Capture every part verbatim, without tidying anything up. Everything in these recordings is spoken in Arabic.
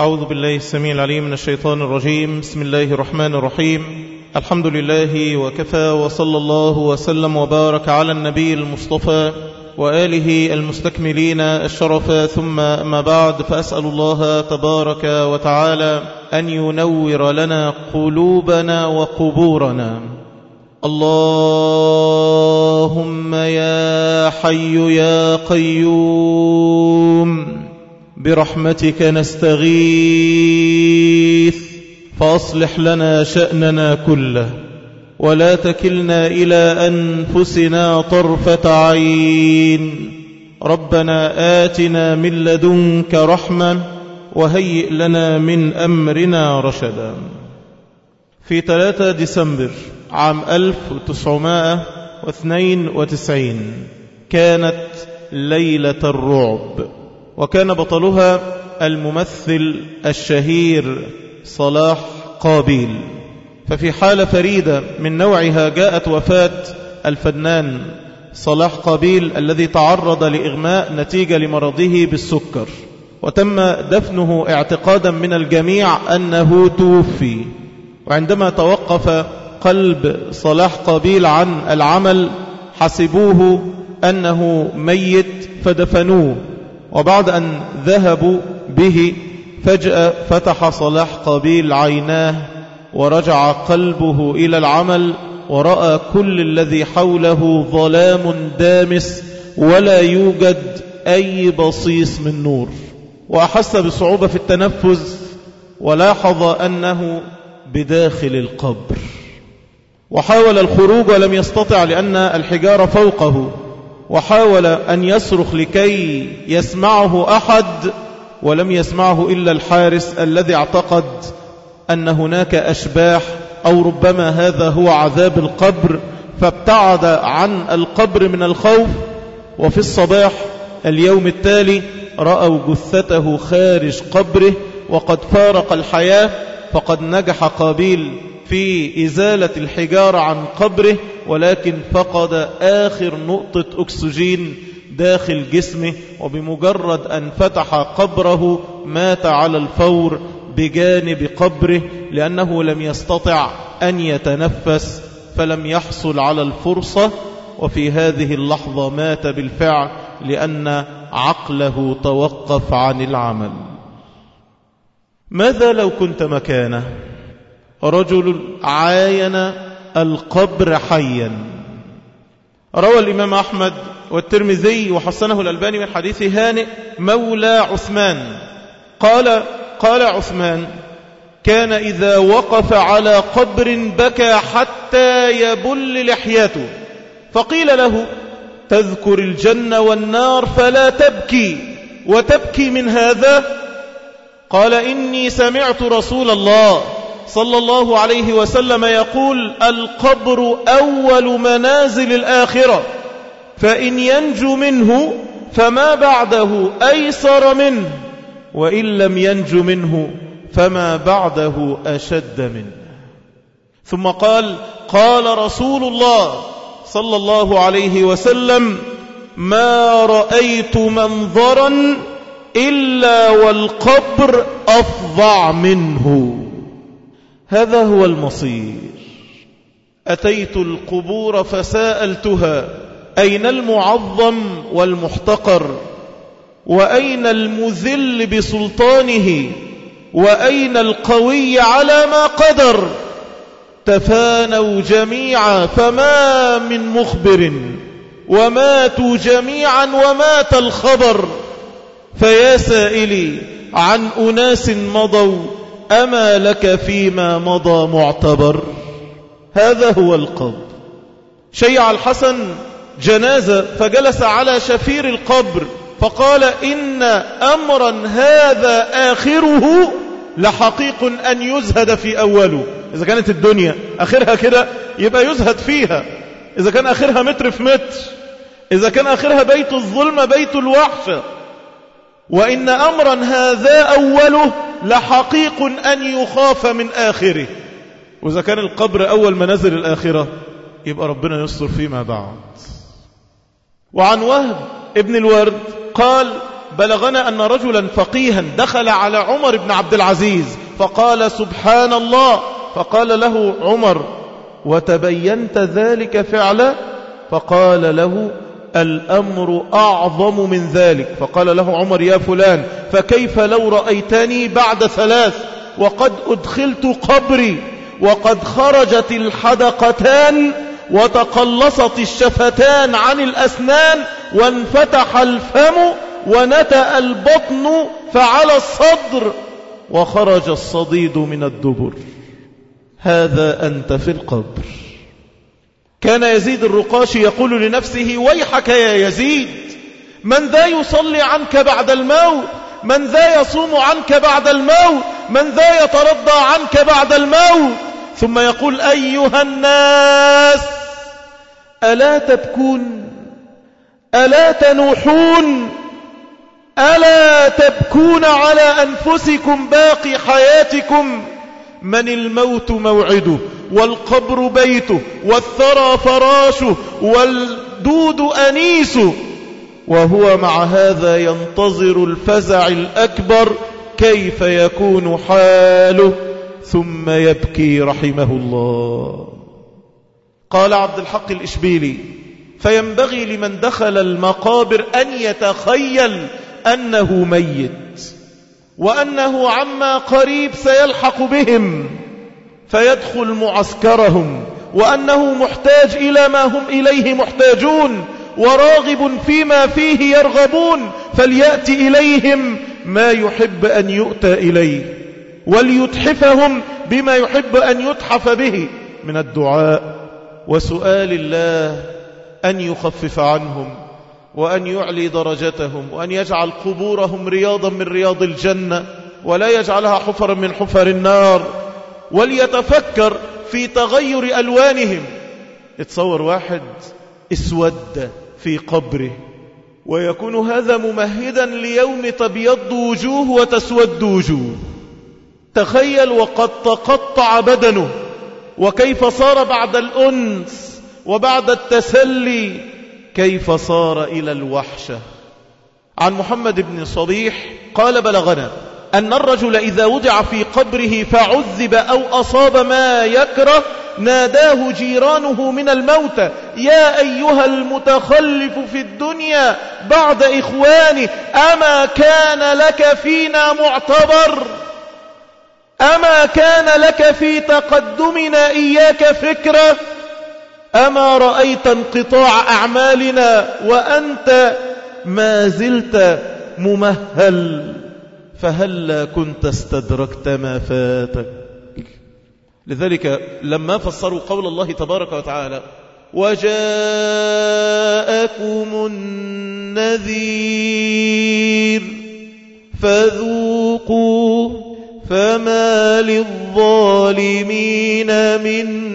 أعوذ بالله السميع العليم من الشيطان الرجيم. بسم الله الرحمن الرحيم. الحمد لله وكفى، وصلى الله وسلم وبارك على النبي المصطفى وآله المستكملين الشرف، ثم أما بعد، فأسأل الله تبارك وتعالى أن ينور لنا قلوبنا وقبورنا. اللهم يا حي يا قيوم برحمتك نستغيث، فأصلح لنا شأننا كله، ولا تكلنا إلى أنفسنا طرفة عين. ربنا آتنا من لدنك رحمة وهيئ لنا من أمرنا رشدا. في ثلاثة ديسمبر عام ألف وتسعمائة واثنين وتسعين كانت ليلة الرعب، وكان بطلها الممثل الشهير صلاح قابيل. ففي حالة فريدة من نوعها جاءت وفاة الفنان صلاح قابيل الذي تعرض لإغماء نتيجة لمرضه بالسكر، وتم دفنه اعتقادا من الجميع أنه توفي. وعندما توقف قلب صلاح قابيل عن العمل حسبوه أنه ميت فدفنوه، وبعد أن ذهبوا به فجأة فتح صلاح قابيل عيناه ورجع قلبه إلى العمل، ورأى كل الذي حوله ظلام دامس ولا يوجد أي بصيص من نور، وأحس بصعوبة في التنفس، ولاحظ أنه بداخل القبر، وحاول الخروج ولم يستطع لأن الحجارة فوقه، وحاول أن يصرخ لكي يسمعه أحد ولم يسمعه إلا الحارس الذي اعتقد أن هناك أشباح أو ربما هذا هو عذاب القبر، فابتعد عن القبر من الخوف. وفي الصباح اليوم التالي رأوا جثته خارج قبره وقد فارق الحياة، فقد نجح قابيل في إزالة الحجارة عن قبره، ولكن فقد آخر نقطة أكسجين داخل جسمه، وبمجرد أن فتح قبره مات على الفور بجانب قبره، لأنه لم يستطع أن يتنفس فلم يحصل على الفرصة. وفي هذه اللحظة مات بالفعل لأن عقله توقف عن العمل. ماذا لو كنت مكانه؟ رجل عاين القبر حيا. روى الإمام أحمد والترمذي وحسنه الألباني من حديث هانئ مولى عثمان قال قال عثمان: كان إذا وقف على قبر بكى حتى يبل لحيته، فقيل له: تذكر الجنة والنار فلا تبكي وتبكي من هذا؟ قال: إني سمعت رسول الله صلى الله عليه وسلم يقول: القبر أول منازل الآخرة، فإن ينجو منه فما بعده أيسر منه، وإن لم ينجو منه فما بعده أشد منه. ثم قال: قال رسول الله صلى الله عليه وسلم: ما رأيت منظرا إلا والقبر أفظع منه. هذا هو المصير. أتيت القبور فسألتها: أين المعظم والمحتقر؟ وأين المذل بسلطانه؟ وأين القوي على ما قدر؟ تفانوا جميعا فما من مخبر، وماتوا جميعا ومات الخبر. فيا سائلي عن أناس مضوا، أما لك فيما مضى معتبر؟ هذا هو القبر. شيع الحسن جنازة فجلس على شفير القبر فقال: إن أمرا هذا آخره لحقيق أن يزهد في أوله. إذا كانت الدنيا آخرها كده يبقى يزهد فيها، إذا كان آخرها متر في متر، إذا كان آخرها بيت الظلم بيت الوحشة. وإن أمرا هذا أوله لحقيق أن يخاف من آخره. وإذا كان القبر أول منازل الآخرة يبقى ربنا يستر فيما بعد. وعن وهب ابن الورد قال: بلغنا أن رجلا فقيها دخل على عمر بن عبد العزيز فقال سبحان الله، فقال له عمر وتبينت ذلك فعلا؟ فقال له الأمر أعظم من ذلك. فقال له عمر يا فلان فكيف لو رأيتني بعد ثلاث وقد أدخلت قبري وقد خرجت الحدقتان وتقلصت الشفتان عن الأسنان وانفتح الفم ونتأ البطن فعلى الصدر وخرج الصديد من الدبر، هذا أنت في القبر. كان يزيد الرقاشي يقول لنفسه ويحك يا يزيد، من ذا يصلي عنك بعد الموت؟ من ذا يصوم عنك بعد الموت؟ من ذا يترضى عنك بعد الموت؟ ثم يقول أيها الناس ألا تبكون؟ ألا تنوحون؟ ألا تبكون على أنفسكم باقي حياتكم؟ من الموت موعده والقبر بيته والثرى فراشه والدود أنيسه، وهو مع هذا ينتظر الفزع الأكبر كيف يكون حاله، ثم يبكي رحمه الله. قال عبد الحق الإشبيلي فينبغي لمن دخل المقابر أن يتخيل أنه ميت وأنه عما قريب سيلحق بهم فيدخل معسكرهم، وأنه محتاج إلى ما هم إليه محتاجون وراغب فيما فيه يرغبون، فليأتي إليهم ما يحب أن يؤتى إليه وليتحفهم بما يحب أن يتحف به من الدعاء وسؤال الله أن يخفف عنهم وأن يعلي درجتهم وأن يجعل قبورهم رياضا من رياض الجنة ولا يجعلها حفرا من حفر النار، وليتفكر في تغير ألوانهم. اتصور واحد اسود في قبره ويكون هذا ممهدا ليوم تبيض وجوه وتسود وجوه. تخيل وقد تقطع بدنه وكيف صار بعد الأنس وبعد التسلي كيف صار إلى الوحشة. عن محمد بن صبيح قال بلغنا أن الرجل إذا وضع في قبره فعذب أو أصاب ما يكره ناداه جيرانه من الموتى يا أيها المتخلف في الدنيا بعد إخوانه أما كان لك فينا معتبر؟ أما كان لك في تقدمنا إياك فكرة؟ أما رأيت انقطاع أعمالنا وأنت ما زلت ممهل؟ فهلا كنت استدركت ما فاتك. لذلك لما فسروا قول الله تبارك وتعالى وجاءكم النذير فذوقوا فما للظالمين من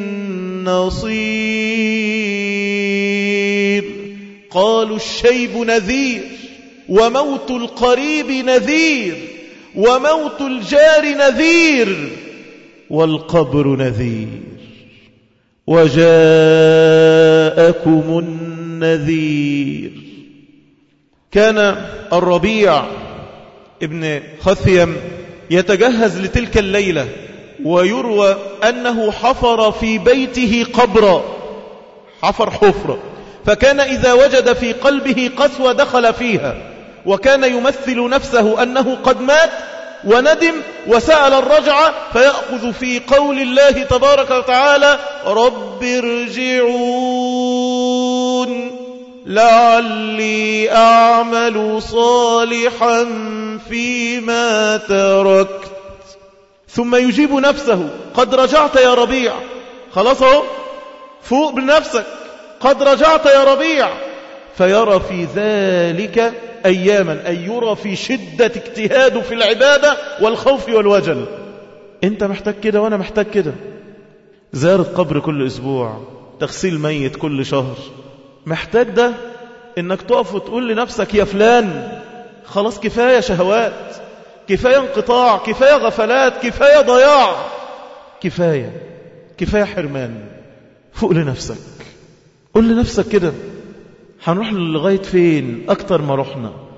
نصير. قالوا الشيب نذير وموت القريب نذير وموت الجار نذير والقبر نذير. وجاءكم النذير. كان الربيع ابن خثيم يتجهز لتلك الليلة ويروى أنه حفر في بيته قبرا، حفر حفرة، فكان إذا وجد في قلبه قسوة دخل فيها، وكان يمثل نفسه أنه قد مات وندم وسأل الرجعة، فيأخذ في قول الله تبارك وتعالى رب ارجعون لعلي أعمل صالحا فيما تركت. ثم يجيب نفسه قد رجعت يا ربيع، خلاص اهو فوق بنفسك، قد رجعت يا ربيع. فيرى في ذلك أياما، أي يرى في شدة اجتهاده في العبادة والخوف والوجل. انت محتاج كده وانا محتاج كده. زيارة قبر كل أسبوع، تغسيل ميت كل شهر. محتاج ده انك تقف وتقول لنفسك يا فلان خلاص كفاية شهوات، كفاية انقطاع، كفاية غفلات، كفاية ضياع، كفاية كفاية حرمان. فوق لنفسك، قل لنفسك كده هنروح لغاية فين أكتر ما رحنا؟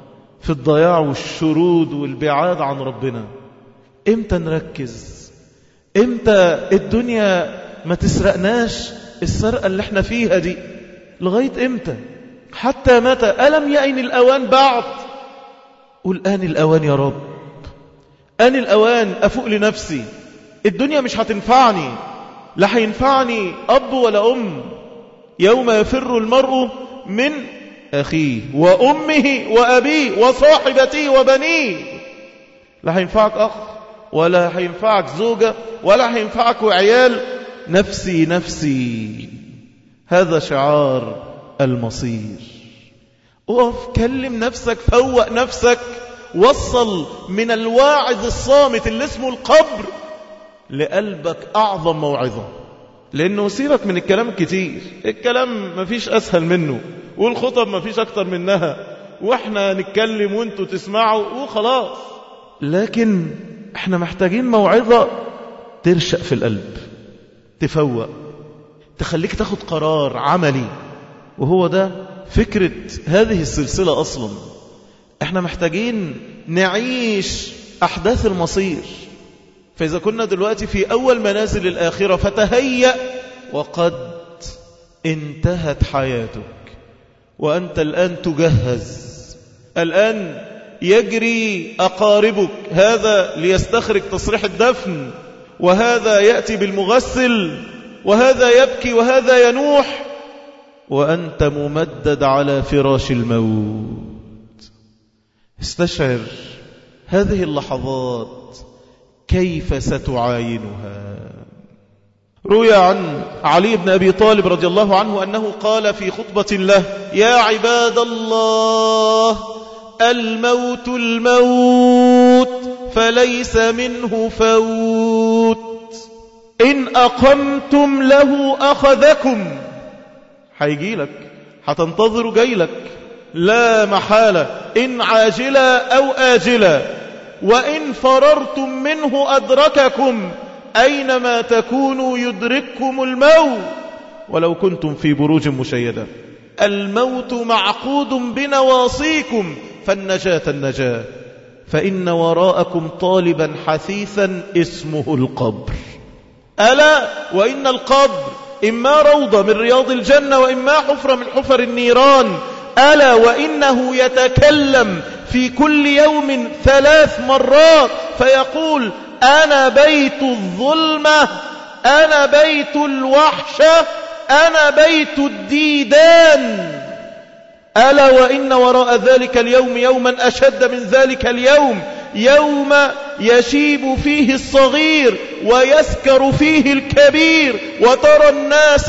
في الضياع والشرود والبعاد عن ربنا. امتى نركز؟ امتى الدنيا ما تسرقناش السرقة اللي احنا فيها دي؟ لغاية امتى؟ حتى متى؟ ألم يأن الأوان بعد؟ قل آن الأوان يا رب، آن الأوان أفوق لنفسي. الدنيا مش هتنفعني، لا هينفعني أب ولا أم. يوم يفر المرء من أخيه وأمه وأبيه وصاحبته وبنيه. لا هينفعك أخ، ولا هينفعك زوجة، ولا هينفعك وعيال. نفسي نفسي، هذا شعار المصير. اقف كلم نفسك، فوق نفسك، وصل من الواعظ الصامت اللي اسمه القبر لقلبك أعظم موعظة. لأنه سيبك من الكلام كتير، الكلام مفيش أسهل منه، والخطب مفيش أكتر منها، وإحنا نتكلم وانتوا تسمعوا وخلاص. لكن احنا محتاجين موعظة ترشق في القلب، تفوق، تخليك تاخد قرار عملي. وهو ده فكرة هذه السلسلة أصلا. احنا محتاجين نعيش أحداث المصير. فإذا كنا دلوقتي في أول منازل الآخرة فتهيأ، وقد انتهت حياتك وأنت الآن تجهز. الآن يجري أقاربك، هذا ليستخرج تصريح الدفن، وهذا يأتي بالمغسل، وهذا يبكي وهذا ينوح، وأنت ممدد على فراش الموت. استشعر هذه اللحظات كيف ستعاينها. روي عن علي بن أبي طالب رضي الله عنه أنه قال في خطبة له: يا عباد الله، الموت الموت فليس منه فوت، إن أقمتم له أخذكم. هيجي لك، هتنتظر جايلك لا محالة، إن عاجلا أو آجلا، وإن فررتم منه أدرككم، أينما تكونوا يدرككم الموت ولو كنتم في بروج مشيدة. الموت معقود بنواصيكم، فالنجاة النجاة، فإن وراءكم طالبا حثيثا اسمه القبر. ألا وإن القبر إما روضة من رياض الجنة، وإما حفرة من حفر النيران. ألا وإنه يتكلم في كل يوم ثلاث مرات فيقول: أنا بيت الظلمة، أنا بيت الوحشة، أنا بيت الديدان. ألا وإن وراء ذلك اليوم يوما أشد من ذلك اليوم، يوم يشيب فيه الصغير ويسكر فيه الكبير، وترى الناس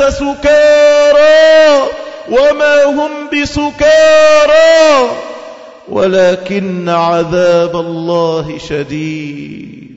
سكارى وما هم بسكارى ولكن عذاب الله شديد.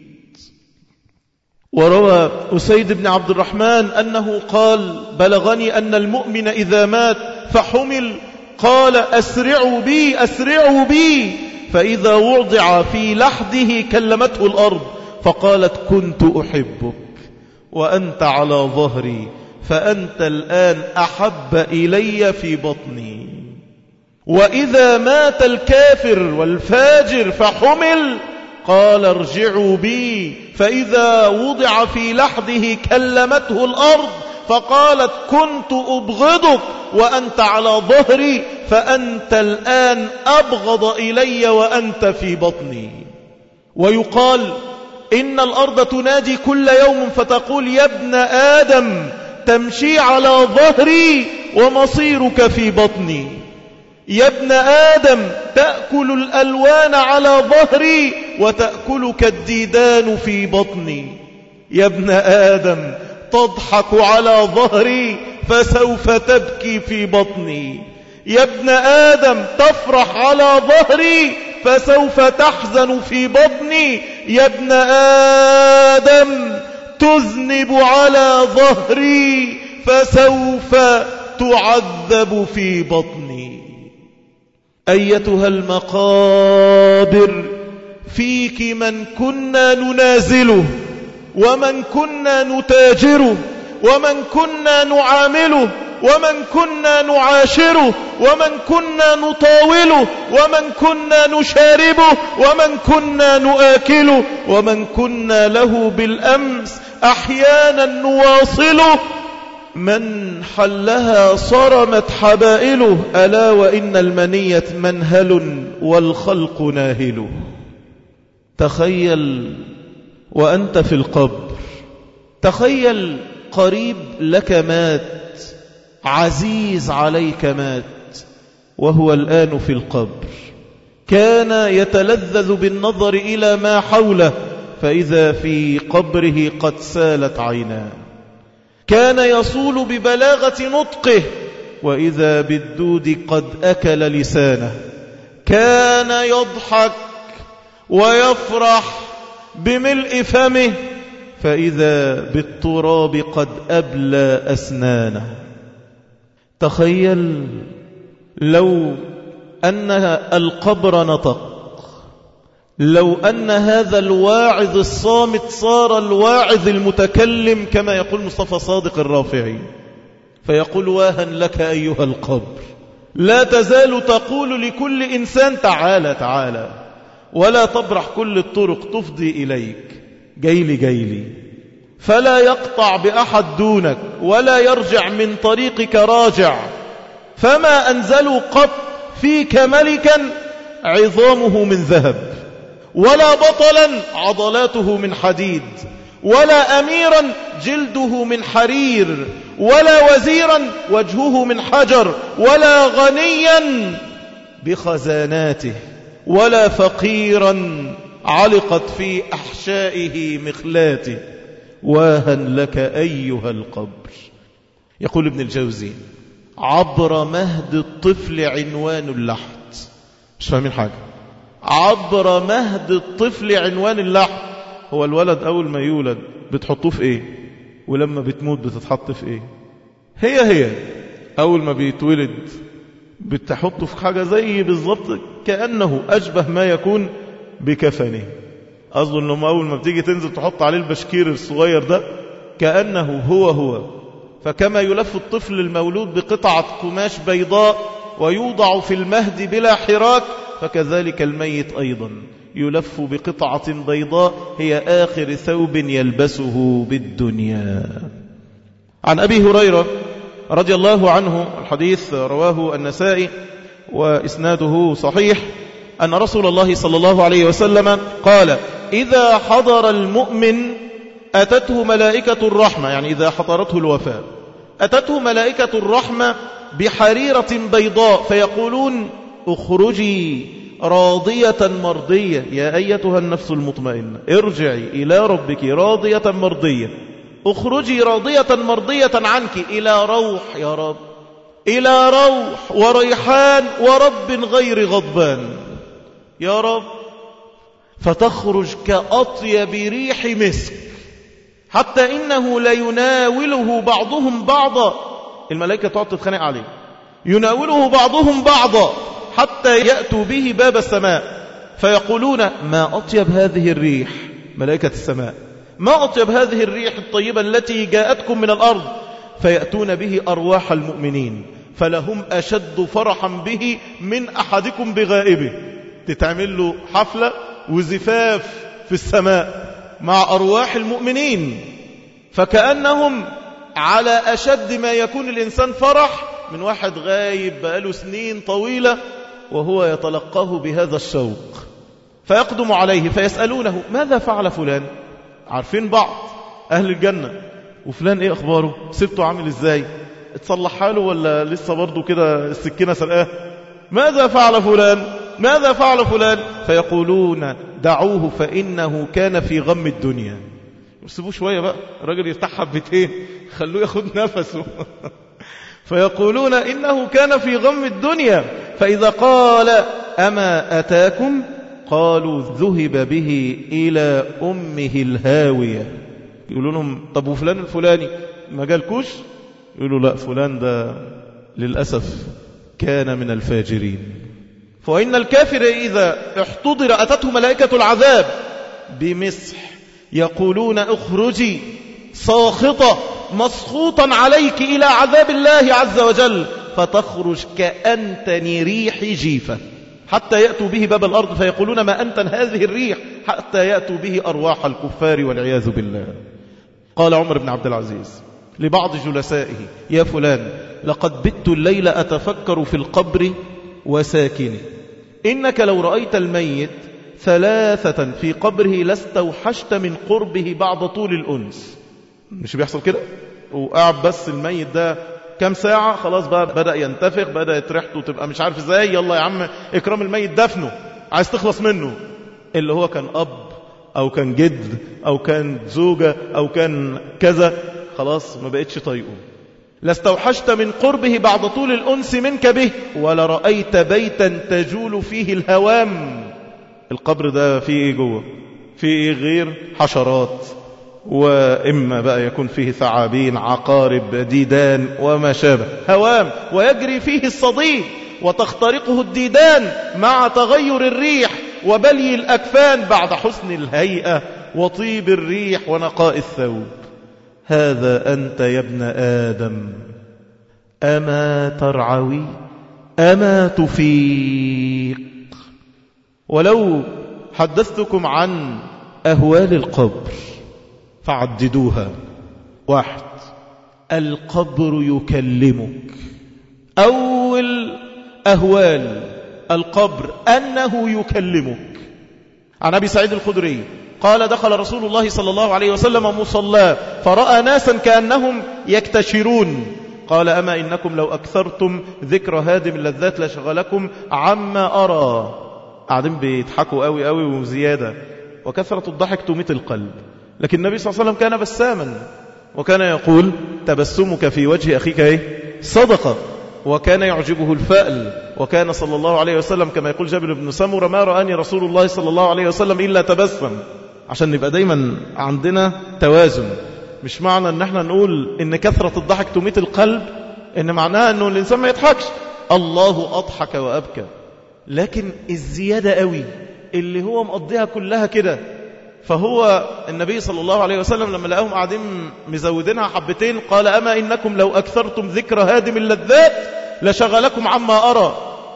وروى أسيد بن عبد الرحمن أنه قال: بلغني أن المؤمن إذا مات فحمل قال: أسرعوا بي أسرعوا بي، فإذا وضع في لحده كلمته الأرض فقالت: كنت أحبك وأنت على ظهري، فأنت الآن أحب إلي في بطني. وإذا مات الكافر والفاجر فحمل قال: ارجعوا بي، فإذا وضع في لحده كلمته الأرض فقالت: كنت أبغضك وأنت على ظهري، فأنت الآن أبغض إلي وأنت في بطني. ويقال إن الأرض تنادي كل يوم فتقول: يا ابن آدم، تمشي على ظهري ومصيرك في بطني. يا ابن آدم، تأكل الألوان على ظهري وتأكلك الديدان في بطني. يا ابن آدم، تضحك على ظهري فسوف تبكي في بطني. يا ابن آدم، تفرح على ظهري فسوف تحزن في بطني. يا ابن آدم، تذنب على ظهري فسوف تعذب في بطني. أيتها المقابر، فيك من كنا ننازله، ومن كنا نتاجره، ومن كنا نعامله، ومن كنا نعاشره ومن كنا نطاوله ومن كنا نشاربه ومن كنا نآكله ومن كنا له بالأمس أحيانا نواصله. من حلها صرمت حبائله، ألا وإن المنية منهل والخلق ناهله. تخيل وأنت في القبر، تخيل قريب لك مات، عزيز عليك مات، وهو الآن في القبر، كان يتلذذ بالنظر إلى ما حوله، فإذا في قبره قد سالت عيناه، كان يصول ببلاغة نطقه، وإذا بالدود قد أكل لسانه، كان يضحك ويفرح بملء فمه، فإذا بالتراب قد أبلى أسنانه. تخيل لو أن القبر نطق، لو أن هذا الواعظ الصامت صار الواعظ المتكلم، كما يقول مصطفى صادق الرافعي، فيقول: واها لك أيها القبر، لا تزال تقول لكل إنسان تعالى تعالى، ولا تبرح كل الطرق تفضي إليك، جيلي جيلي، فلا يقطع بأحد دونك ولا يرجع من طريقك راجع، فما أنزلوا قط فيك ملكا عظامه من ذهب، ولا بطلا عضلاته من حديد، ولا أميرا جلده من حرير، ولا وزيرا وجهه من حجر، ولا غنيا بخزاناته، ولا فقيرا علقت في أحشائه مخلاته. واها لك أيها القبر. يقول ابن الجوزي: عبر مهد الطفل عنوان اللحد. مش فاهمين حاجة. عبر مهد الطفل عنوان اللحد. هو الولد أول ما يولد بتحطوه في إيه؟ ولما بتموت بتتحط في إيه؟ هي هي أول ما بيتولد بتحطه في حاجة زي بالضبط، كأنه أشبه ما يكون بكفنه. أظن أنه أول ما بتيجي تنزل تحط عليه البشكير الصغير ده كأنه هو هو. فكما يلف الطفل المولود بقطعة قماش بيضاء ويوضع في المهد بلا حراك، فكذلك الميت أيضا يلف بقطعة بيضاء هي آخر ثوب يلبسه بالدنيا. عن أبي هريرة رضي الله عنه، الحديث رواه النسائي وإسناده صحيح، أن رسول الله صلى الله عليه وسلم قال: إذا حضر المؤمن أتته ملائكة الرحمة، يعني إذا حضرته الوفاة أتته ملائكة الرحمة بحريرة بيضاء فيقولون: اخرجي راضية مرضية يا أيتها النفس المطمئنة، ارجعي إلى ربك راضية مرضية، اخرجي راضية مرضية عنك إلى روح يا رب، إلى روح وريحان ورب غير غضبان يا رب، فتخرج كأطيب ريح مسك، حتى إنه ليناوله بعضهم بعضا. الملائكة تقعد تتخانق عليه، يناوله بعضهم بعضا حتى يأتوا به باب السماء فيقولون: ما أطيب هذه الريح، ملائكة السماء، ما أطيب هذه الريح الطيبة التي جاءتكم من الأرض، فيأتون به أرواح المؤمنين، فلهم أشد فرحا به من أحدكم بغائبه. تتعمل له حفلة وزفاف في السماء مع أرواح المؤمنين، فكأنهم على أشد ما يكون الإنسان فرح من واحد غايب بقاله سنين طويلة وهو يتلقاه بهذا الشوق. فيقدم عليه فيسألونه: ماذا فعل فلان؟ عارفين بعض أهل الجنة، وفلان إيه أخباره؟ سبته عامل إزاي؟ اتصلح حاله ولا لسه برضو كده السكينة سرقاه؟ ماذا فعل فلان؟ ماذا فعل فلان؟ فيقولون: دعوه فإنه كان في غم الدنيا. سيبوه شوية بقى، الراجل يرتاح حبتين، خلوه ياخد نفسه. فيقولون: إنه كان في غم الدنيا، فإذا قال: أما أتاكم؟ قالوا: ذهب به إلى أمه الهاوية. يقولون لهم: طب وفلان الفلاني ما جالكوش؟ يقولوا: لا، فلان ده للأسف كان من الفاجرين. فإن الكافر إذا احتضر أتته ملائكة العذاب بمسح، يقولون: اخرجي ساخطة مسخوطا عليك إلى عذاب الله عز وجل، فتخرج كأنتن ريح جيفة حتى يأتوا به باب الأرض فيقولون ما أنتن هذه الريح، حتى يأتوا به أرواح الكفار والعياذ بالله. قال عمر بن عبد العزيز لبعض جلسائه: يا فلان، لقد بت الليل أتفكر في القبر وساكنه، إنك لو رأيت الميت ثلاثة في قبره لاستوحشت من قربه بعد طول الأنس. مش بيحصل كده؟ وقعد بس الميت ده كم ساعة، خلاص بقى بدأ ينتفخ، بدأت ريحته تبقى مش عارف ازاي، يلا يا عم اكرام الميت دفنه، عايز تخلص منه. اللي هو كان أب أو كان جد أو كان زوجة أو كان كذا، خلاص ما بقتش طايقه. لاستوحشت من قربه بعد طول الأنس منك به، ولرأيت بيتا تجول فيه الهوام. القبر ده فيه ايه جوه؟ فيه ايه غير حشرات، وإما بقى يكون فيه ثعابين، عقارب، ديدان وما شابه، هوام، ويجري فيه الصديد وتخترقه الديدان مع تغير الريح وبلي الأكفان بعد حسن الهيئة وطيب الريح ونقاء الثوب. هذا أنت يا ابن آدم، أما ترعوي أما تفيق. ولو حدثتكم عن أهوال القبر فعددوها. واحد، القبر يكلمك. أول أهوال القبر أنه يكلمك. عن أبي سعيد الخدري قال: دخل رسول الله صلى الله عليه وسلم مصلى فرأى ناسا كأنهم يكتشرون، قال: أما إنكم لو أكثرتم ذكر هادم اللذات لشغلكم عما أرى. قاعدين بيضحكوا قوي قوي وزيادة، وكثرة الضحك تميت القلب. لكن النبي صلى الله عليه وسلم كان بساما، وكان يقول: تبسمك في وجه أخيك ايه؟ صدقة. وكان يعجبه الفأل، وكان صلى الله عليه وسلم كما يقول جابر بن سمرة: ما رآني رسول الله صلى الله عليه وسلم إلا تبسم. عشان نبقى دايما عندنا توازن. مش معنى ان احنا نقول ان كثرة الضحك تميت القلب ان معناها انه الانسان ما يضحكش. الله أضحك وأبكى، لكن الزيادة قوي اللي هو مقضيها كلها كده. فهو النبي صلى الله عليه وسلم لما لقاهم قاعدين مزودينها حبتين قال: أما إنكم لو أكثرتم ذكر هادم اللذات لشغلكم عما أرى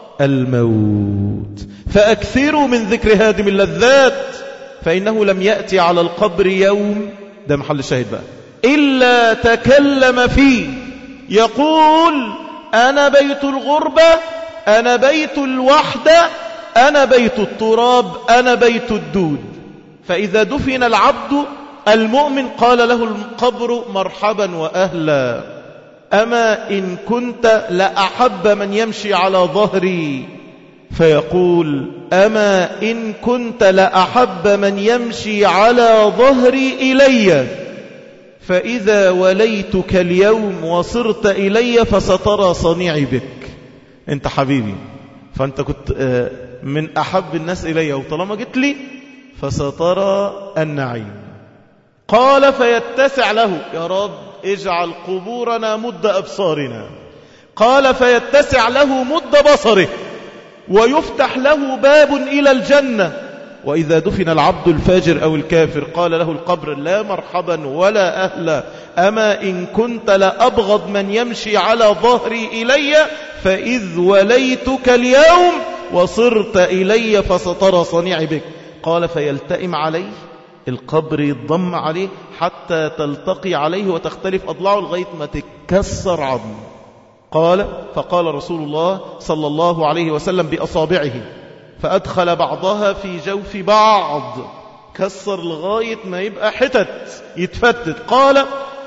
الموت، فأكثروا من ذكر هادم اللذات، فإنه لم يأتي على القبر يوم، ده محل الشاهد بقى، إلا تكلم فيه يقول: أنا بيت الغربة، أنا بيت الوحدة، أنا بيت التراب، أنا بيت الدود. فإذا دفن العبد المؤمن قال له القبر: مرحبا وأهلا، أما إن كنت لأحب من يمشي على ظهري، فيقول: أما إن كنت لأحب من يمشي على ظهري إلي، فإذا وليتك اليوم وصرت إلي فسترى صنيعي بك. أنت حبيبي، فأنت كنت من أحب الناس إلي، وطالما جيت لي فسترى النعيم. قال: فيتسع له: يا رب اجعل قبورنا مد أبصارنا. قال: فيتسع له مد بصره، ويفتح له باب إلى الجنة. وإذا دفن العبد الفاجر أو الكافر قال له القبر: لا مرحبا ولا أهلا، أما إن كنت لأبغض من يمشي على ظهري إلي، فإذ وليتك اليوم وصرت إلي فسترى صنيعي بك. قال: فيلتئم عليه القبر، يضم عليه حتى تلتقي عليه وتختلف أضلاعه لغاية ما تتكسر عظمه. قال: فقال رسول الله صلى الله عليه وسلم بأصابعه فأدخل بعضها في جوف بعض، كسر لغاية ما يبقى حتت يتفتت. قال: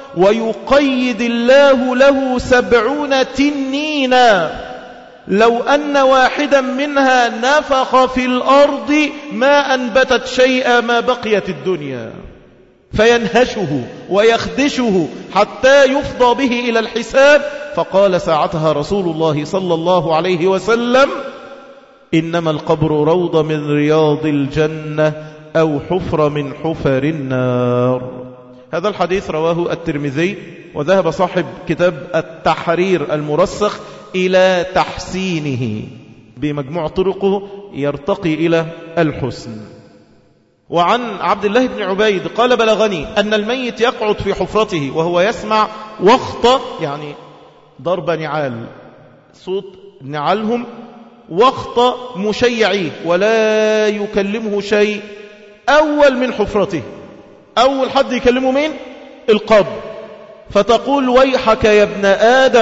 ويقيد الله له سبعون تنينا، لو أن واحدا منها نفخ في الأرض ما أنبتت شيئا ما بقيت الدنيا، فينهشه ويخدشه حتى يفضى به إلى الحساب. فقال ساعتها رسول الله صلى الله عليه وسلم: إنما القبر روضة من رياض الجنة أو حفرة من حفر النار. هذا الحديث رواه الترمذي، وذهب صاحب كتاب التحرير المرسخ إلى تحسينه، بمجموع طرقه يرتقي إلى الحسن. وعن عبد الله بن عبيد قال بلغني أن الميت يقعد في حفرته وهو يسمع وخط، يعني ضرب نعال، صوت نعالهم، وخط مشيعيه ولا يكلمه شيء، أول من حفرته، أول حد يكلمه مين؟ القبر. فتقول ويحك يا ابن آدم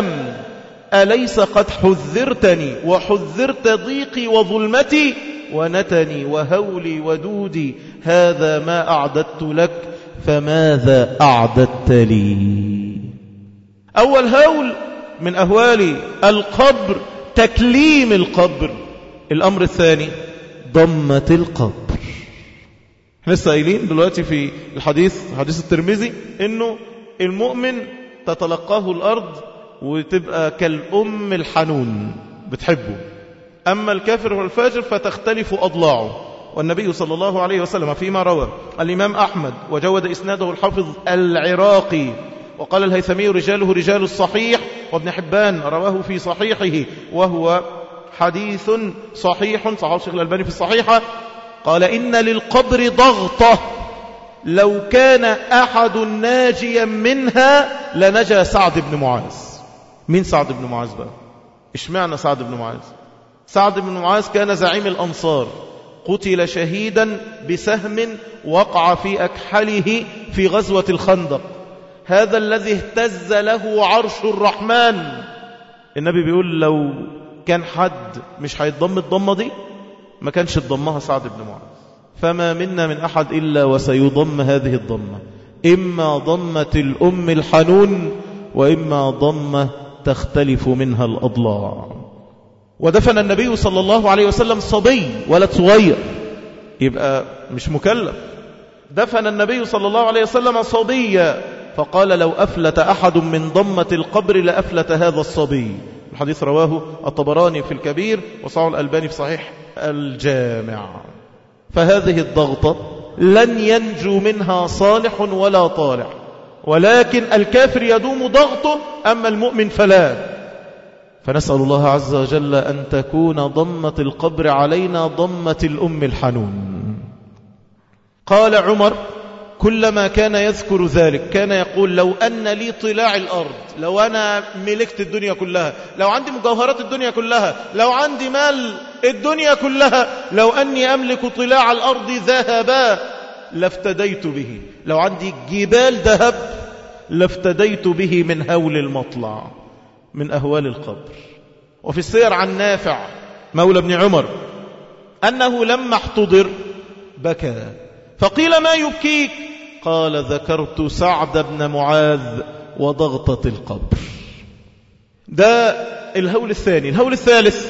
أليس قد حذرتني وحذرت ضيقي وظلمتي ونتني وهولي ودودي، هذا ما أعددت لك فماذا أعددت لي؟ أول هول من أهوال القبر تكليم القبر. الأمر الثاني ضمة القبر. لسه قايلين دلوقتي في الحديث حديث الترمذي إنه المؤمن تتلقاه الأرض وتبقى كالأم الحنون بتحبه، أما الكافر والفاجر فتختلف أضلاعه. والنبي صلى الله عليه وسلم فيما روى الإمام أحمد وجود إسناده الحافظ العراقي وقال الهيثمي رجاله رجال الصحيح، وابن حبان رواه في صحيحه وهو حديث صحيح، صحيح الشيخ الألباني في الصحيحة، قال إن للقبر ضغطة لو كان أحد ناجيا منها لنجا سعد بن معاذ. مين سعد بن معاذ بقى؟ اشمعنى سعد بن معاذ؟ سعد بن معاذ كان زعيم الأنصار، قتل شهيدا بسهم وقع في أكحله في غزوة الخندق، هذا الذي اهتز له عرش الرحمن. النبي بيقول لو كان حد مش هيتضم الضمة دي ما كانش اتضمها سعد بن معاذ. فما منا من أحد إلا وسيضم هذه الضمة، إما ضمة الأم الحنون وإما ضمة تختلف منها الأضلاع. ودفن النبي صلى الله عليه وسلم صبي، ولد صغير يبقى مش مكلف، دفن النبي صلى الله عليه وسلم صبيا، فقال لو أفلت أحد من ضمة القبر لأفلت هذا الصبي. الحديث رواه الطبراني في الكبير وصححه الألباني في صحيح الجامع. فهذه الضغطة لن ينجو منها صالح ولا طالح، ولكن الكافر يدوم ضغطه، أما المؤمن فلا. فنسأل الله عز وجل أن تكون ضمة القبر علينا ضمة الأم الحنون. قال عمر كلما كان يذكر ذلك كان يقول لو أن لي طلاع الأرض، لو أنا ملكت الدنيا كلها، لو عندي مجوهرات الدنيا كلها، لو عندي مال الدنيا كلها، لو أني أملك طلاع الأرض ذهبا لافتديت به، لو عندي جبال ذهب لافتديت به من هول المطلع، من أهوال القبر. وفي السير عن نافع مولى ابن عمر أنه لما احتضر بكى، فقيل ما يبكيك؟ قال ذكرت سعد بن معاذ وضغطة القبر. ده الهول الثاني. الهول الثالث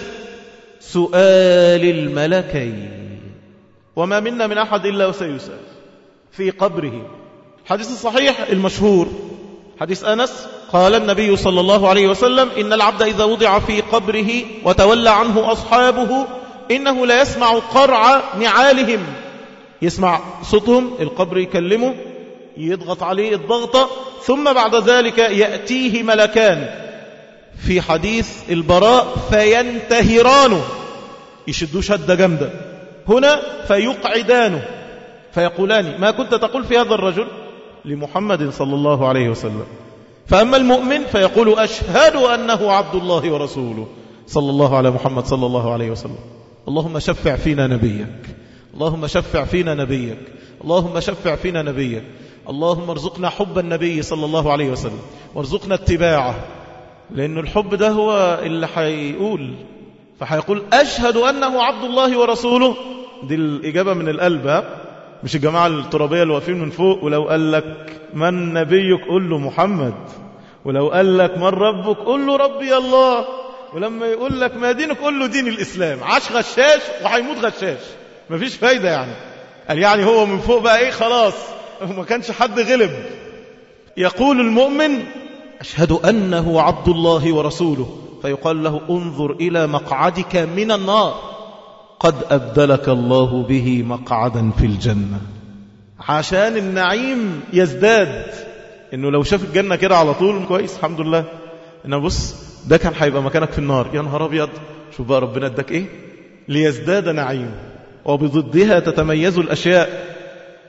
سؤال الملكين، وما منا من أحد إلا وسيسأل في قبره. حديث الصحيح المشهور حديث أنس قال النبي صلى الله عليه وسلم إن العبد إذا وضع في قبره وتولى عنه أصحابه إنه لا يسمع قرع نعالهم، يسمع صوتهم، القبر يكلمه، يضغط عليه الضغطة، ثم بعد ذلك يأتيه ملكان في حديث البراء فينتهرانه، يشدوا شدة جامدة هنا، فيقعدانه فيقولان ما كنت تقول في هذا الرجل لمحمد صلى الله عليه وسلم. فأما المؤمن فيقول أشهد أنه عبد الله ورسوله صلى الله على محمد صلى الله عليه وسلم. اللهم شفع فينا نبيك، اللهم شفع فينا نبيك، اللهم شفع فينا نبيك، اللهم ارزقنا حب النبي صلى الله عليه وسلم وارزقنا اتباعه، لأن الحب ده هو اللي حيقول، فحيقول أشهد أنه عبد الله ورسوله. دي الإجابة من القلب، ها؟ مش الجماعة الترابية اللي واقفين من فوق، ولو قال لك من نبيك قل له محمد، ولو قال لك من ربك قل له ربي الله، ولما يقول لك ما دينك قل له دين الإسلام. عاش غشاش وحيموت غشاش، مفيش فايدة يعني. قال يعني هو من فوق بقى ايه، خلاص ما كانش حد غلب. يقول المؤمن أشهد أنه عبد الله ورسوله، فيقال له انظر إلى مقعدك من النار قد أبدلك الله به مقعدا في الجنة، عشان النعيم يزداد. إنه لو شاف الجنة كده على طول كويس الحمد لله، إنه بص ده كان هيبقى مكانك في النار، يا نهار أبيض شوف بقى ربنا اداك إيه ليزداد نعيم. وبضدها تتميز الأشياء.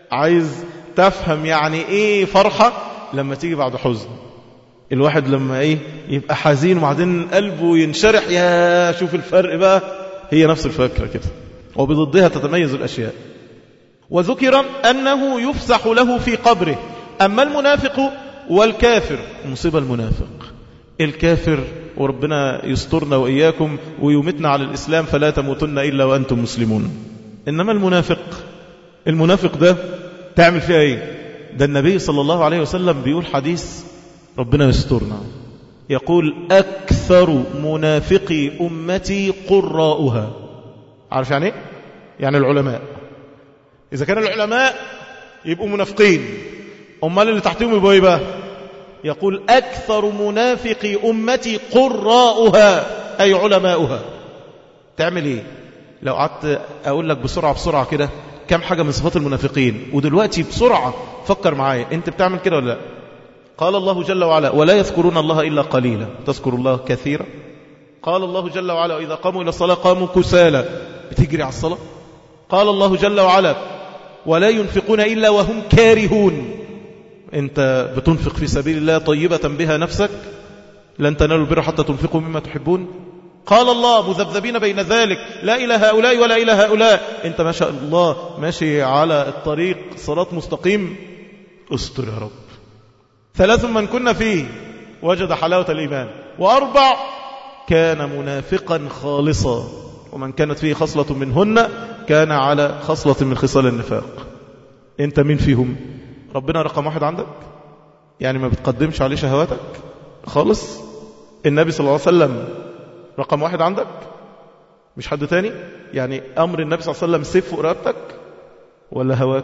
عايز تفهم يعني ايه فرحة لما تيجي بعد حزن. الواحد لما ايه يبقى حزين وبعدين قلبه ينشرح، يا شوف الفرق بقى. هي نفس الفكرة كده، وبضدها تتميز الأشياء. وذكر أنه يفسح له في قبره. أما المنافق والكافر، مصيبة المنافق الكافر، وربنا يسترنا وإياكم ويمتنا على الإسلام فلا تموتن إلا وأنتم مسلمون. إنما المنافق المنافق ده تعمل فيها إيه؟ ده النبي صلى الله عليه وسلم بيقول حديث ربنا يسترنا، يقول أكثر منافقي أمتي قراؤها. عارف يعني إيه؟ يعني العلماء. إذا كان العلماء يبقوا منافقين، أمال اللي تحتهم يبقوا إيه بقى؟ يقول أكثر منافقي أمتي قراؤها، أي علماؤها. تعمل إيه؟ لو قعدت أقول لك بسرعة بسرعة كده كم حاجة من صفات المنافقين، ودلوقتي بسرعة فكر معايا، أنت بتعمل كده ولا لا؟ قال الله جل وعلا ولا يذكرون الله إلا قليلا، تذكر الله كثيرا. قال الله جل وعلا وإذا قاموا إلى الصلاة قاموا كسالى، بتجري على الصلاة. قال الله جل وعلا ولا ينفقون إلا وهم كارهون، أنت بتنفق في سبيل الله طيبة بها نفسك، لن تنالوا البر حتى تنفقوا مما تحبون. قال الله مذبذبين بين ذلك لا إلى هؤلاء ولا إلى هؤلاء، أنت ما شاء الله ماشي على الطريق صراط مستقيم، استر يا رب. ثلاث من كنا فيه وجد حلاوة الإيمان. وأربع كان منافقا خالصا، ومن كانت فيه خصلة منهن كان على خصلة من خصال النفاق. أنت مين فيهم؟ ربنا رقم واحد عندك؟ يعني ما بتقدمش عليه شهواتك خالص؟ النبي صلى الله عليه وسلم رقم واحد عندك؟ مش حد تاني؟ يعني أمر النبي صلى الله عليه وسلم سيف فوق رقبتك ولا هواك؟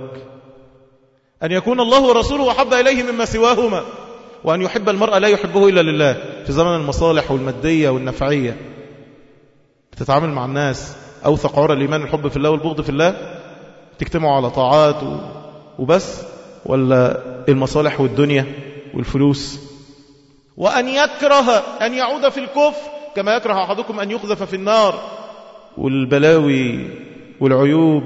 أن يكون الله ورسوله أحب إليه مما سواهما، وأن يحب المرء لا يحبه إلا لله. في زمن المصالح والمادية والنفعية بتتعامل مع الناس، أوثق عرى الإيمان الحب في الله والبغض في الله، تجتمعوا على طاعات وبس، ولا المصالح والدنيا والفلوس؟ وأن يكره أن يعود في الكفر كما يكره أحدكم أن يقذف في النار. والبلاوي والعيوب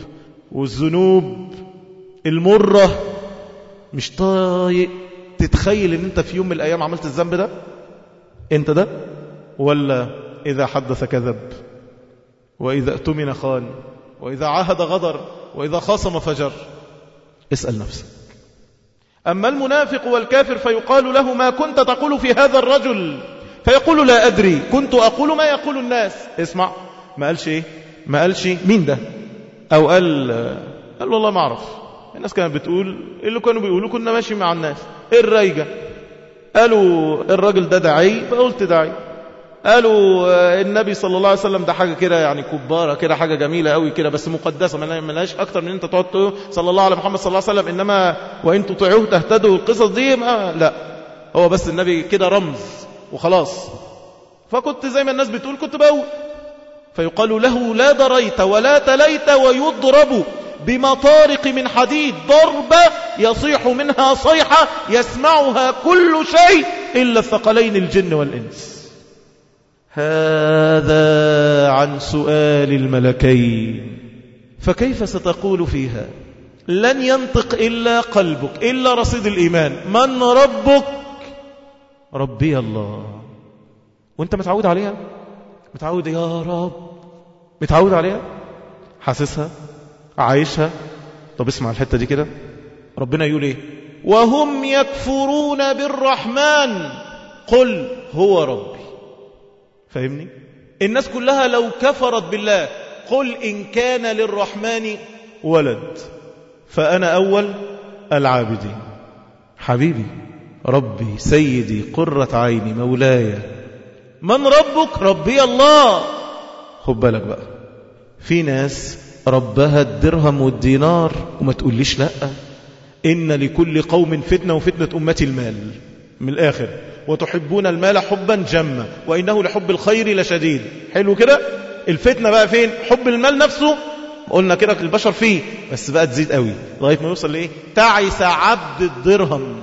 والذنوب المرة مش طايق تتخيل ان انت في يوم من الايام عملت الذنب ده، انت ده؟ ولا اذا حدث كذب، واذا اؤتمن خان، واذا عاهد غدر، واذا خاصم فجر. اسأل نفسك. اما المنافق والكافر فيقال له ما كنت تقول في هذا الرجل، فيقول لا ادري كنت اقول ما يقول الناس. اسمع، ما قالش ايه؟ ما قالش مين ده، او قال قال والله ما اعرف، الناس كانت بتقول اللي كانوا بيقولوا، كنا ماشي مع الناس. الريجة قالوا الراجل ده داعي فقلت داعي، قالوا النبي صلى الله عليه وسلم ده حاجة كده يعني كبارة كده، حاجة جميلة قوي كده بس مقدسة، ما لهاش أكتر من أنت تقعد تقول صلى الله على محمد صلى الله عليه وسلم، إنما وإن تطيعوه تهتدوا. القصص دي ما لا، هو بس النبي كده رمز وخلاص. فكنت زي ما الناس بتقول كنت بقول. فيقال له لا دريت ولا تليت، ويضرب بمطارق من حديد ضربة يصيح منها صيحة يسمعها كل شيء إلا الثقلين الجن والإنس. هذا عن سؤال الملكين، فكيف ستقول فيها؟ لن ينطق إلا قلبك، إلا رصيد الإيمان. من ربك؟ ربي الله. وانت متعود عليها؟ متعود يا رب، متعود عليها، حاسسها، عايشها. طب اسمع الحتة دي كده، ربنا يقول ايه؟ وهم يكفرون بالرحمن قل هو ربي. فاهمني؟ الناس كلها لو كفرت بالله، قل إن كان للرحمن ولد فأنا أول العابدين. حبيبي، ربي، سيدي، قرة عيني، مولاي. من ربك؟ ربي الله. خد بالك بقى، في ناس ربها الدرهم والدينار وما تقوليش لا، إن لكل قوم فتنة وفتنة أمتي المال. من الآخر، وتحبون المال حبا جما وإنه لحب الخير لشديد. حلو كده؟ الفتنة بقى فين؟ حب المال نفسه، قلنا كده البشر فيه، بس بقى تزيد قوي لغاية ما يوصل لإيه؟ تعس عبد الدرهم،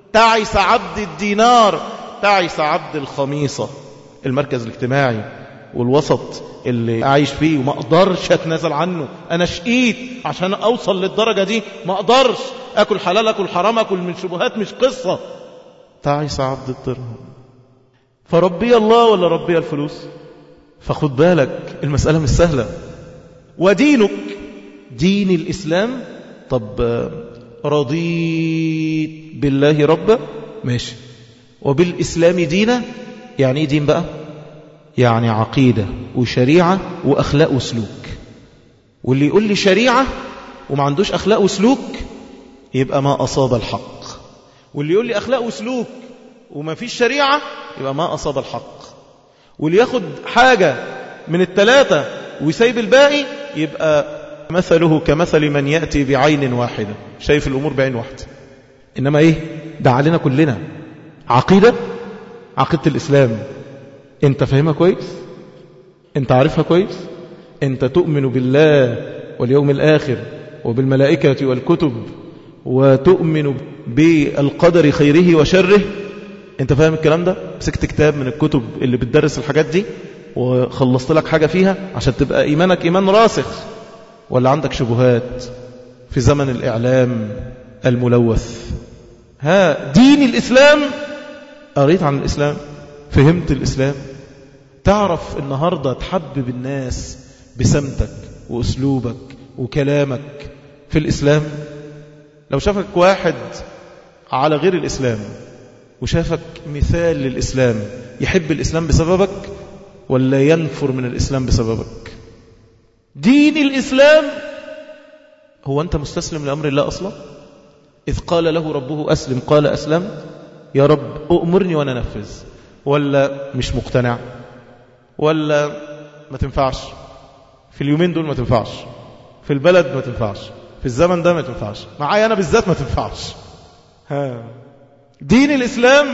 تعس عبد الدينار، تعس عبد الخميصة، المركز الاجتماعي، والوسط اللي عايش فيه وما أقدرش أتنازل عنه، أنا شقيت عشان أوصل للدرجة دي، ما أقدرش أكل حلال أكل حرام أكل من شبهات، مش قصة. تعيس عبد الدرهم. فربي الله ولا ربي الفلوس؟ فخد بالك المسألة مش سهلة. ودينك دين الإسلام. طب رضيت بالله ربا، ماشي، وبالإسلام دينا. يعني ايه دين بقى؟ يعني عقيدة وشريعة وأخلاق وسلوك. واللي يقول لي شريعة وما عندوش أخلاق وسلوك يبقى ما أصاب الحق، واللي يقول لي أخلاق وسلوك وما فيش شريعة يبقى ما أصاب الحق، واللي ياخد حاجة من الثلاثة ويسيب الباقي يبقى مثله كمثل من يأتي بعين واحدة، شايف الأمور بعين واحدة. إنما إيه ده علينا كلنا؟ عقيدة، عقيدة الإسلام أنت فاهمها كويس؟ أنت عارفها كويس؟ أنت تؤمن بالله واليوم الآخر وبالملائكة والكتب وتؤمن بالقدر خيره وشره؟ أنت فاهم الكلام ده؟ مسكت كتاب من الكتب اللي بتدرس الحاجات دي وخلصت لك حاجة فيها عشان تبقى إيمانك إيمان راسخ؟ ولا عندك شبهات في زمن الإعلام الملوث؟ ها دين الإسلام، قريت عن الإسلام، فهمت الإسلام، تعرف النهاردة تحبب الناس بسمتك وأسلوبك وكلامك في الإسلام. لو شافك واحد على غير الإسلام وشافك مثال للإسلام يحب الإسلام بسببك ولا ينفر من الإسلام بسببك؟ دين الإسلام. هو أنت مستسلم لأمر الله أصلا؟ إذ قال له ربه أسلم قال أسلم. يا رب أؤمرني وأنا نفذ. ولا مش مقتنع؟ ولا ما تنفعش في اليومين دول، ما تنفعش في البلد، ما تنفعش في الزمن ده، ما تنفعش معايا أنا بالذات، ما تنفعش. ها دين الإسلام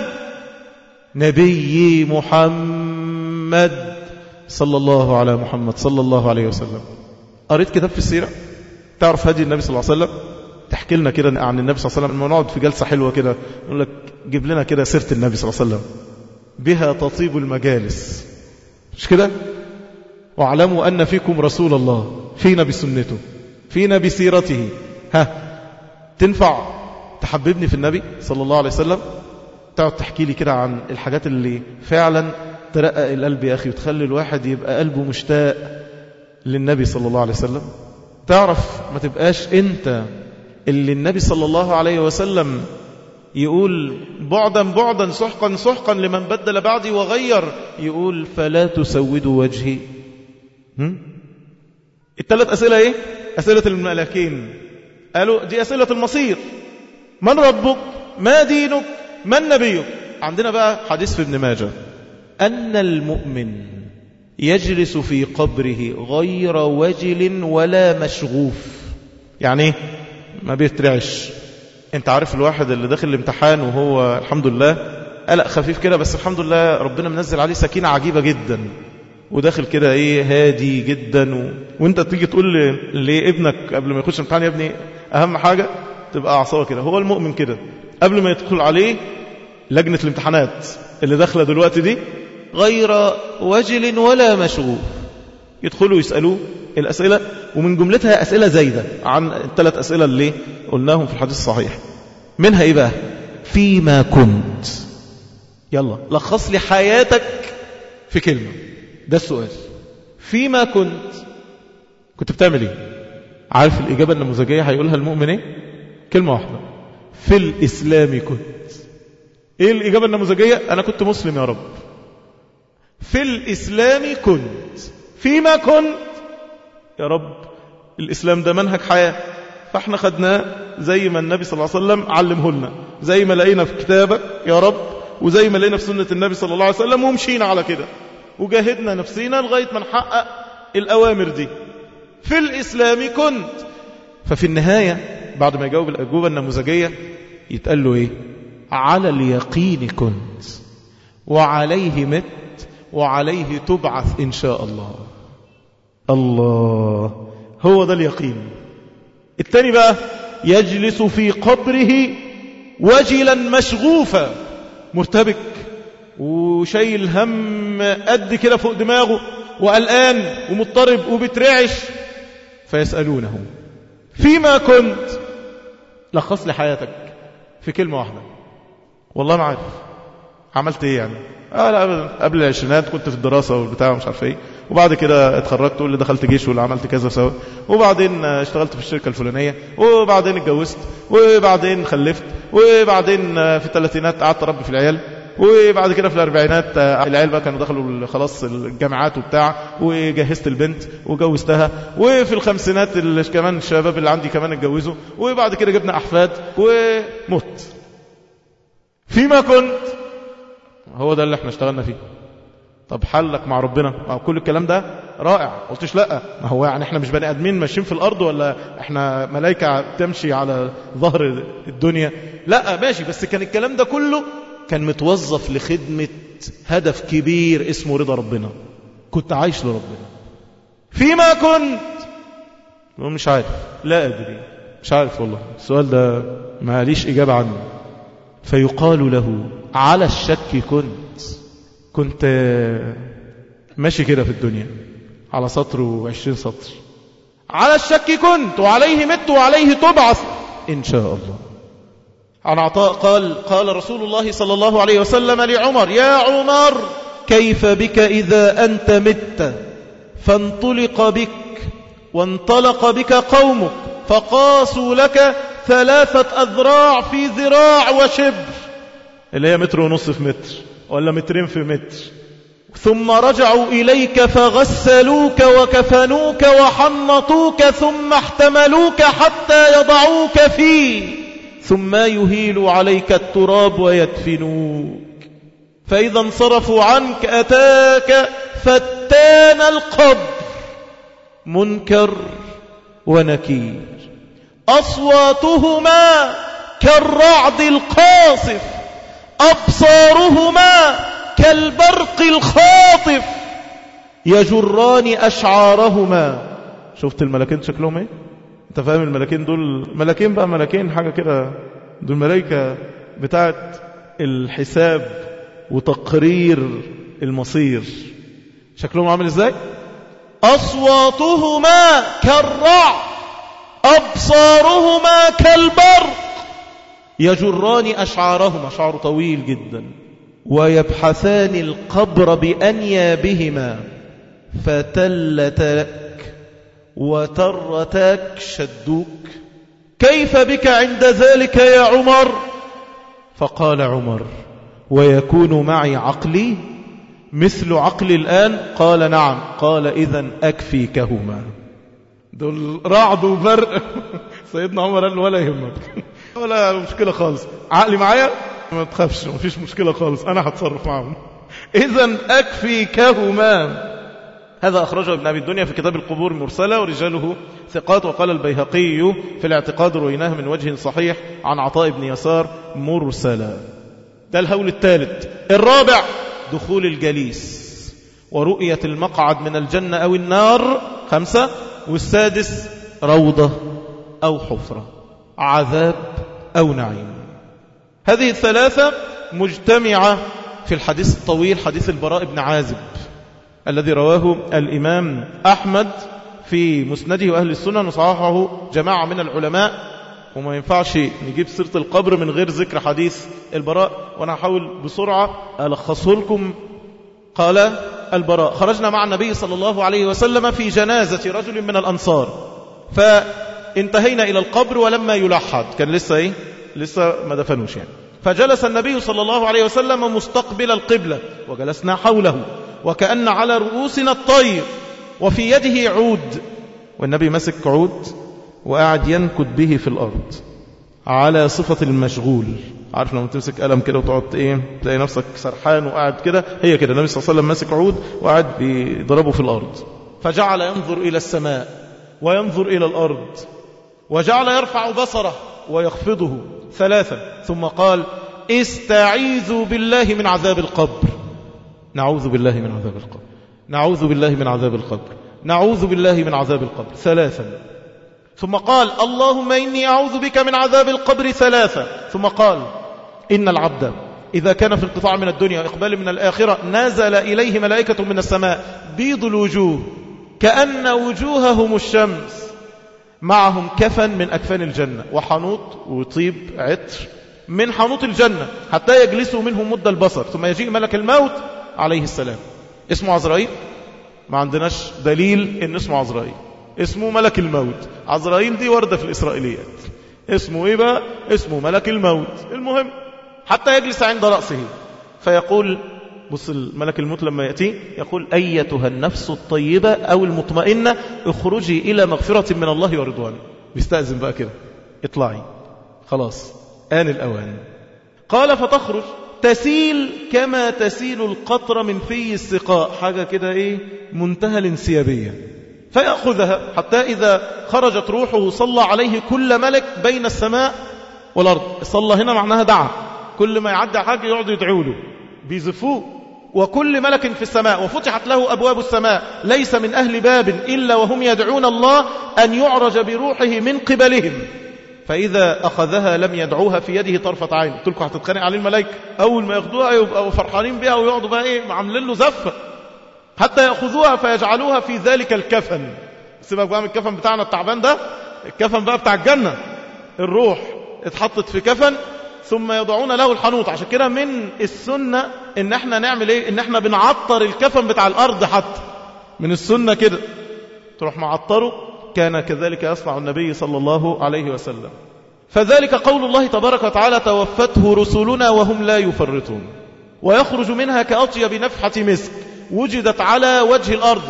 نبي محمد صلى الله على محمد صلى الله عليه وسلم. قريت كتاب في السيرة تعرف هدي النبي صلى الله عليه وسلم؟ تحكي لنا كده عن النبي صلى الله عليه وسلم. لما نقعد في جلسة حلوة كده نقول لك جيب لنا كده سيرة النبي صلى الله عليه وسلم، بها تطيب المجالس، مش كده؟ واعلموا أن فيكم رسول الله، فينا بسنته فينا بسيرته. ها تنفع تحببني في النبي صلى الله عليه وسلم؟ تقعد تحكي لي كده عن الحاجات اللي فعلا ترقق القلب يا أخي وتخلي الواحد يبقى قلبه مشتاق للنبي صلى الله عليه وسلم. تعرف ما تبقاش أنت اللي النبي صلى الله عليه وسلم يقول بعدا بعدا سحقا سحقا لمن بدل بعدي وغير، يقول فلا تسودوا وجهي. الثلاث أسئلة إيه؟ أسئلة الملكين. قالوا دي أسئلة المصير. من ربك؟ ما دينك؟ من نبيك؟ عندنا بقى حديث في ابن ماجه أن المؤمن يجلس في قبره غير وجل ولا مشغوف. يعني ايه؟ ما بيترعش. انت عارف الواحد اللي داخل الامتحان وهو الحمد لله قلق خفيف كده، بس الحمد لله ربنا منزل عليه سكينة عجيبة جدا، وداخل كده ايه هادي جدا و... وانت تيجي تقول لابنك قبل ما يخش الامتحان يا ابني اهم حاجة تبقى اعصابه كده. هو المؤمن كده قبل ما يدخل عليه لجنة الامتحانات اللي داخله دلوقتي دي غير وجل ولا مشغوف، يدخلوا يسألوه الأسئلة، ومن جملتها أسئلة زايدة عن الثلاث أسئلة اللي قلناهم في الحديث الصحيح. منها إيه بقى؟ فيما كنت. يلا لخص لي حياتك في كلمة، ده السؤال. فيما كنت كنت بتعمل إيه؟ عارف الإجابة النموذجية هيقولها المؤمن إيه؟ كلمة واحدة: في الإسلام كنت. إيه الإجابة النموذجية؟ أنا كنت مسلم يا رب. في الإسلام كنت. فيما كنت يا رب الإسلام ده منهج حياة، فاحنا خدناه زي ما النبي صلى الله عليه وسلم علمه لنا، زي ما لقينا في كتابك يا رب، وزي ما لقينا في سنة النبي صلى الله عليه وسلم، ومشينا على كده وجاهدنا نفسينا لغاية ما نحقق الأوامر دي. في الإسلام كنت. ففي النهاية بعد ما يجاوب الأجوبة النموذجية يتقال له إيه؟ على اليقين كنت، وعليه مت، وعليه تبعث إن شاء الله. الله، هو ده اليقين. الثاني بقى: يجلس في قبره وجلا مشغوفا، مرتبك وشايل هم قد كده فوق دماغه، وقلقان ومضطرب وبترعش، فيسألونه فيما كنت؟ لخص لي حياتك في كلمة واحدة. والله ما عارف. عملت ايه يعني؟ آه لا قبل العشرينات كنت في الدراسة والبتاع ومش عارف ايه، وبعد كده اتخرجت واللي دخلت جيش واللي عملت كذا سوا، وبعدين اشتغلت في الشركة الفلانية، وبعدين اتجوزت، وبعدين خلفت، وبعدين في الثلاثينات قعدت اربي في العيال، وبعد كده في الاربعينات العيال بقى كانوا دخلوا خلاص الجامعات وبتاع، وجهزت البنت وجوزتها، وفي الخمسينات اللي كمان الشباب اللي عندي كمان اتجوزوا، وبعد كده جبنا احفاد ومت. فيما كنت؟ هو ده اللي احنا اشتغلنا فيه. طب حلك مع ربنا مع كل الكلام ده رائع. قلتش لا، ما هو يعني احنا مش بني ادمين ماشيين في الارض، ولا احنا ملائكة تمشي على ظهر الدنيا؟ لا ماشي، بس كان الكلام ده كله كان متوظف لخدمة هدف كبير اسمه رضا ربنا. كنت عايش لربنا. فيما كنت؟ مش عارف، لا أدري، مش عارف والله، السؤال ده ما ليش إجابة عنه. فيقال له على الشك كنت كنت ماشي كده في الدنيا على سطر وعشرين سطر. على الشك كنت وعليه مت وعليه تبعث إن شاء الله. عن عطاء قال قال رسول الله صلى الله عليه وسلم لعمر: يا عمر كيف بك إذا أنت مت فانطلق بك وانطلق بك قومك فقاسوا لك ثلاثة أذراع في ذراع وشبر، اللي هي متر ونص في متر ولا مترين في متر، ثم رجعوا إليك فغسلوك وكفنوك وحنطوك ثم احتملوك حتى يضعوك فيه، ثم يهيل عليك التراب ويدفنوك، فإذا انصرفوا عنك أتاك فتان القبر منكر ونكير، أصواتهما كالرعد القاصف، أبصارهما كالبرق الخاطف، يجران أشعارهما. شفت الملكين شكلهم ايه؟ انت فاهم الملكين دول ملكين بقى، ملكين حاجة كده، دول ملائكة بتاعت الحساب وتقرير المصير. شكلهم عامل ازاي؟ أصواتهما كالرعد، أبصارهما كالبرق، يجران أشعارهما، شعر طويل جدا، ويبحثان القبر بأنيابهما فتلتك وترتك، شدوك. كيف بك عند ذلك يا عمر؟ فقال عمر: ويكون معي عقلي مثل عقلي الآن؟ قال: نعم. قال: إذن أكفيكهما. دول رعد وبرق. سيدنا عمر قال: ولا يهمك، ولا مشكلة خالص، عقلي معايا، ما تخافش، ما فيش مشكلة خالص، أنا هتصرف معهم. إذن أكفيكهما. هذا أخرجه ابن أبي الدنيا في كتاب القبور مرسلة ورجاله ثقات. وقال البيهقي في الاعتقاد: رويناه من وجه صحيح عن عطاء بن يسار مرسلا. ده الهول الثالث. الرابع: دخول الجليس ورؤية المقعد من الجنة أو النار. خمسة. والسادس: روضة أو حفرة، عذاب أو نعيم. هذه الثلاثة مجتمعة في الحديث الطويل، حديث البراء بن عازب الذي رواه الإمام أحمد في مسنده وأهل السنة، وصححه جماعة من العلماء. وما ينفعش نجيب سيرة القبر من غير ذكر حديث البراء، وأنا هحاول بسرعة ألخصه لكم. قال البراء: خرجنا مع النبي صلى الله عليه وسلم في جنازة رجل من الأنصار، فانتهينا إلى القبر ولما يلحد، كان لسه إيه؟ لسه ما دفنوش يعني. فجلس النبي صلى الله عليه وسلم مستقبل القبلة وجلسنا حوله وكأن على رؤوسنا الطير، وفي يده عود، والنبي مسك عود وقاعد ينكد به في الأرض على صفة المشغول. عارف لما تمسك قلم كده وتقعد ايه تلاقي نفسك سرحان وقاعد كده، هي كده النبي صلى الله عليه وسلم ماسك عود وقاعد بيضربه في الأرض. فجعل ينظر إلى السماء وينظر إلى الأرض، وجعل يرفع بصره ويخفضه ثلاثا، ثم قال: استعيذوا بالله من عذاب القبر. نعوذ بالله من عذاب القبر، نعوذ بالله من عذاب القبر، نعوذ بالله من عذاب القبر ثلاثا. ثم قال: اللهم إني أعوذ بك من عذاب القبر ثلاثا. ثم قال: إن العبد إذا كان في انقطاع من الدنيا وإقبال من الآخرة نزل إليه ملائكة من السماء بيض الوجوه كأن وجوههم الشمس، معهم كفن من أكفان الجنة وحنوط وطيب عطر من حنوط الجنة حتى يجلسوا منه مد البصر، ثم يجيء ملك الموت عليه السلام. اسمه عزرائيل؟ ما عندناش دليل إن اسمه عزرائيل، اسمه ملك الموت. عزرائيل دي وردة في الإسرائيليات. اسمه إيه بقى؟ اسمه ملك الموت. المهم حتى يجلس عند رأسه فيقول، بص الملك الموت لما يأتي يقول: أيتها النفس الطيبة أو المطمئنة اخرجي إلى مغفرة من الله ورضوانه. بيستأذن بقى كده، اطلعي خلاص آن الأوان. قال: فتخرج تسيل كما تسيل القطرة من في السقاء، حاجة كده إيه منتهى الانسيابية. فيأخذها حتى إذا خرجت روحه صلى عليه كل ملك بين السماء والأرض. صلى هنا معناها دعا، كل ما يعدي حاجة يقعد يدعو له بيزفوه. وكل ملك في السماء وفتحت له أبواب السماء ليس من أهل باب إلا وهم يدعون الله أن يعرج بروحه من قبلهم، فإذا أخذها لم يدعوها في يده طرفة عين. قلت لكم هتتخانق عليه الملائكة، أول ما ياخدوها يبقوا فرحانين بها ويقعدوا بقى إيه عاملين له زفة، حتى يأخذوها فيجعلوها في ذلك الكفن. سيبك بقى من الكفن بتاعنا التعبان ده، الكفن بقى بتاع الجنة. الروح اتحطت في كفن ثم يضعون له الحنوط. عشان كده من السنة ان احنا نعمل ايه، ان احنا بنعطر الكفن بتاع الارض، حتى من السنة كده تروح معطره. كان كذلك يصنع النبي صلى الله عليه وسلم. فذلك قول الله تبارك وتعالى: توفته رسلنا وهم لا يفرطون، ويخرج منها كأطيب نفحة مسك وجدت على وجه الأرض.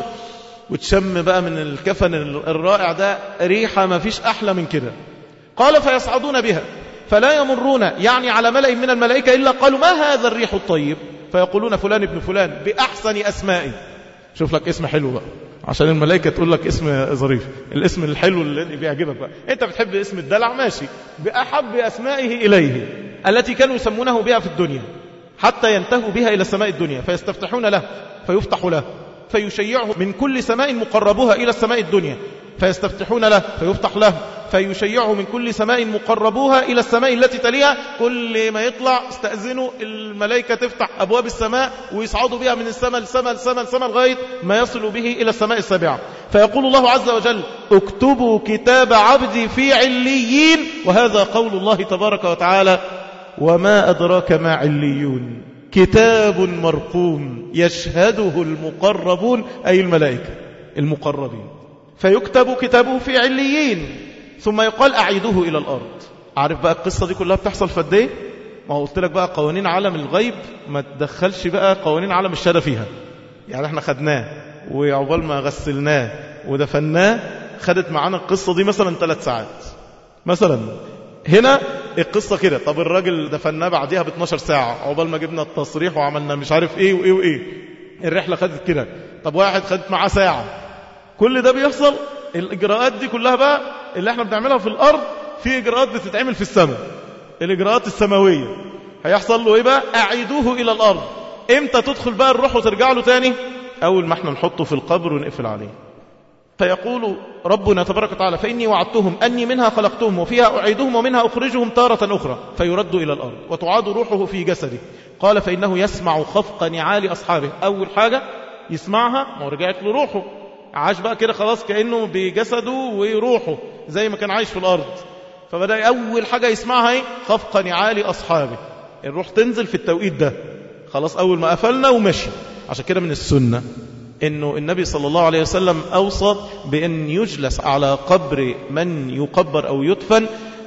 وتشم بقى من الكفن الرائع ده ريحة ما فيش أحلى من كده. قال: فيصعدون بها فلا يمرون يعني على ملأ من الملائكة إلا قالوا: ما هذا الريح الطيب؟ فيقولون: فلان ابن فلان بأحسن أسمائه. شوف لك اسم حلو بقى عشان الملائكة تقول لك اسم ظريف، الاسم الحلو اللي بيعجبك بقى. انت بتحب اسم الدلع، ماشي، بأحب أسمائه إليه التي كانوا يسمونه بها في الدنيا، حتى ينتهوا بها إلى السماء الدنيا فيستفتحون له فيفتح له، فيشيعه من كل سماء مقربوها إلى السماء الدنيا فيستفتحون له فيفتح له، فيشيعه من كل سماء مقربوها إلى السماء التي تليها. كل ما يطلع استأذنوا الملائكة تفتح أبواب السماء ويصعدوا بها من السماء السماء السماء السماء لغاية ما يصل به إلى السماء السابعة. فيقول الله عز وجل: اكتبوا كتاب عبدي في عليين. وهذا قول الله تبارك وتعالى: وما أدراك ما عليون كتاب مرقوم يشهده المقربون، أي الملائكة المقربين. فيكتب كتابه في عليين ثم يقال: أعيدوه إلى الأرض. عارف بقى القصة دي كلها بتحصل في قد ايه؟ ما هو قلت لك بقى قوانين عالم الغيب ما تدخلش بقى قوانين عالم الشهادة فيها. يعني احنا خدناه وعقبال ما غسلناه ودفناه خدت معانا القصة دي مثلا ثلاث ساعات مثلا. هنا القصة كده، طب الراجل دفناه بعديها ب اتناشر ساعة عقبال ما جبنا التصريح وعملنا مش عارف ايه وايه وايه. الرحلة خدت كده، طب واحد خدت معاه ساعة. كل ده بيحصل. الإجراءات دي كلها بقى اللي احنا بنعملها في الأرض، في إجراءات بتتعمل في السماء، الإجراءات السماوية. هيحصل له ايه بقى؟ أعيدوه إلى الأرض. امتى تدخل بقى الروح وترجع له تاني؟ أول ما احنا نحطه في القبر ونقفل عليه. فيقول ربنا تبارك وتعالى: فإني وعدتهم أني منها خلقتهم وفيها أعيدهم ومنها أخرجهم تارة أخرى. فيرد إلى الأرض وتعاد روحه في جسده. قال: فإنه يسمع خفق نعال أصحابه. أول حاجة يسمعها ما رجعت له روحه، عاش بقى كده خلاص كأنه بجسده وروحه زي ما كان عايش في الأرض. فبدأ أول حاجة يسمعها ايه؟ خفق نعال أصحابه. الروح تنزل في التوقيت ده خلاص، أول ما قفلنا ومشي. عشان كده من السنة إنه النبي صلى الله عليه وسلم أوصى بأن يجلس على قبر من يقبر أو يدفن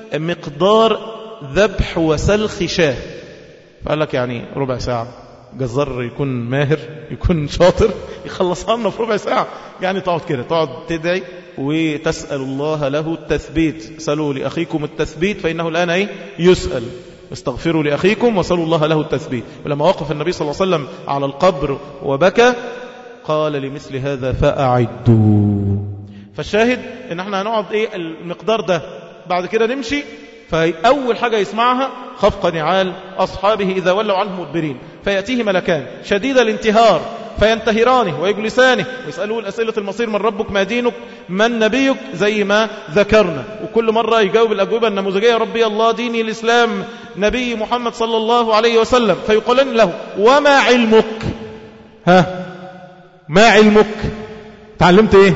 مقدار ذبح وسلخ شاه. فقال لك يعني ربع ساعة، جزار يكون ماهر يكون شاطر يخلصها لنا في ربع ساعة. يعني تقعد كده، تقعد تدعي وتسأل الله له التثبيت. سألوا لأخيكم التثبيت فإنه الآن ايه يسأل. استغفروا لأخيكم وسألوا الله له التثبيت. ولما وقف النبي صلى الله عليه وسلم على القبر وبكى قال: لمثل هذا فأعدوا. فالشاهد ان احنا هنقعد ايه المقدار ده، بعد كده نمشي. فأول حاجة يسمعها خفق نعال أصحابه إذا ولوا عنه مدبرين. فيأتيه ملكان شديد الانتهار فينتهرانه ويجلسانه ويسألوه الأسئلة المصير: من ربك، ما دينك، من نبيك، زي ما ذكرنا. وكل مرة يجاوب الأجوبة النموذجية: ربي الله، ديني الإسلام، نبي محمد صلى الله عليه وسلم، فيقولن له وما علمك؟ ها ما علمك؟ تعلمت ايه؟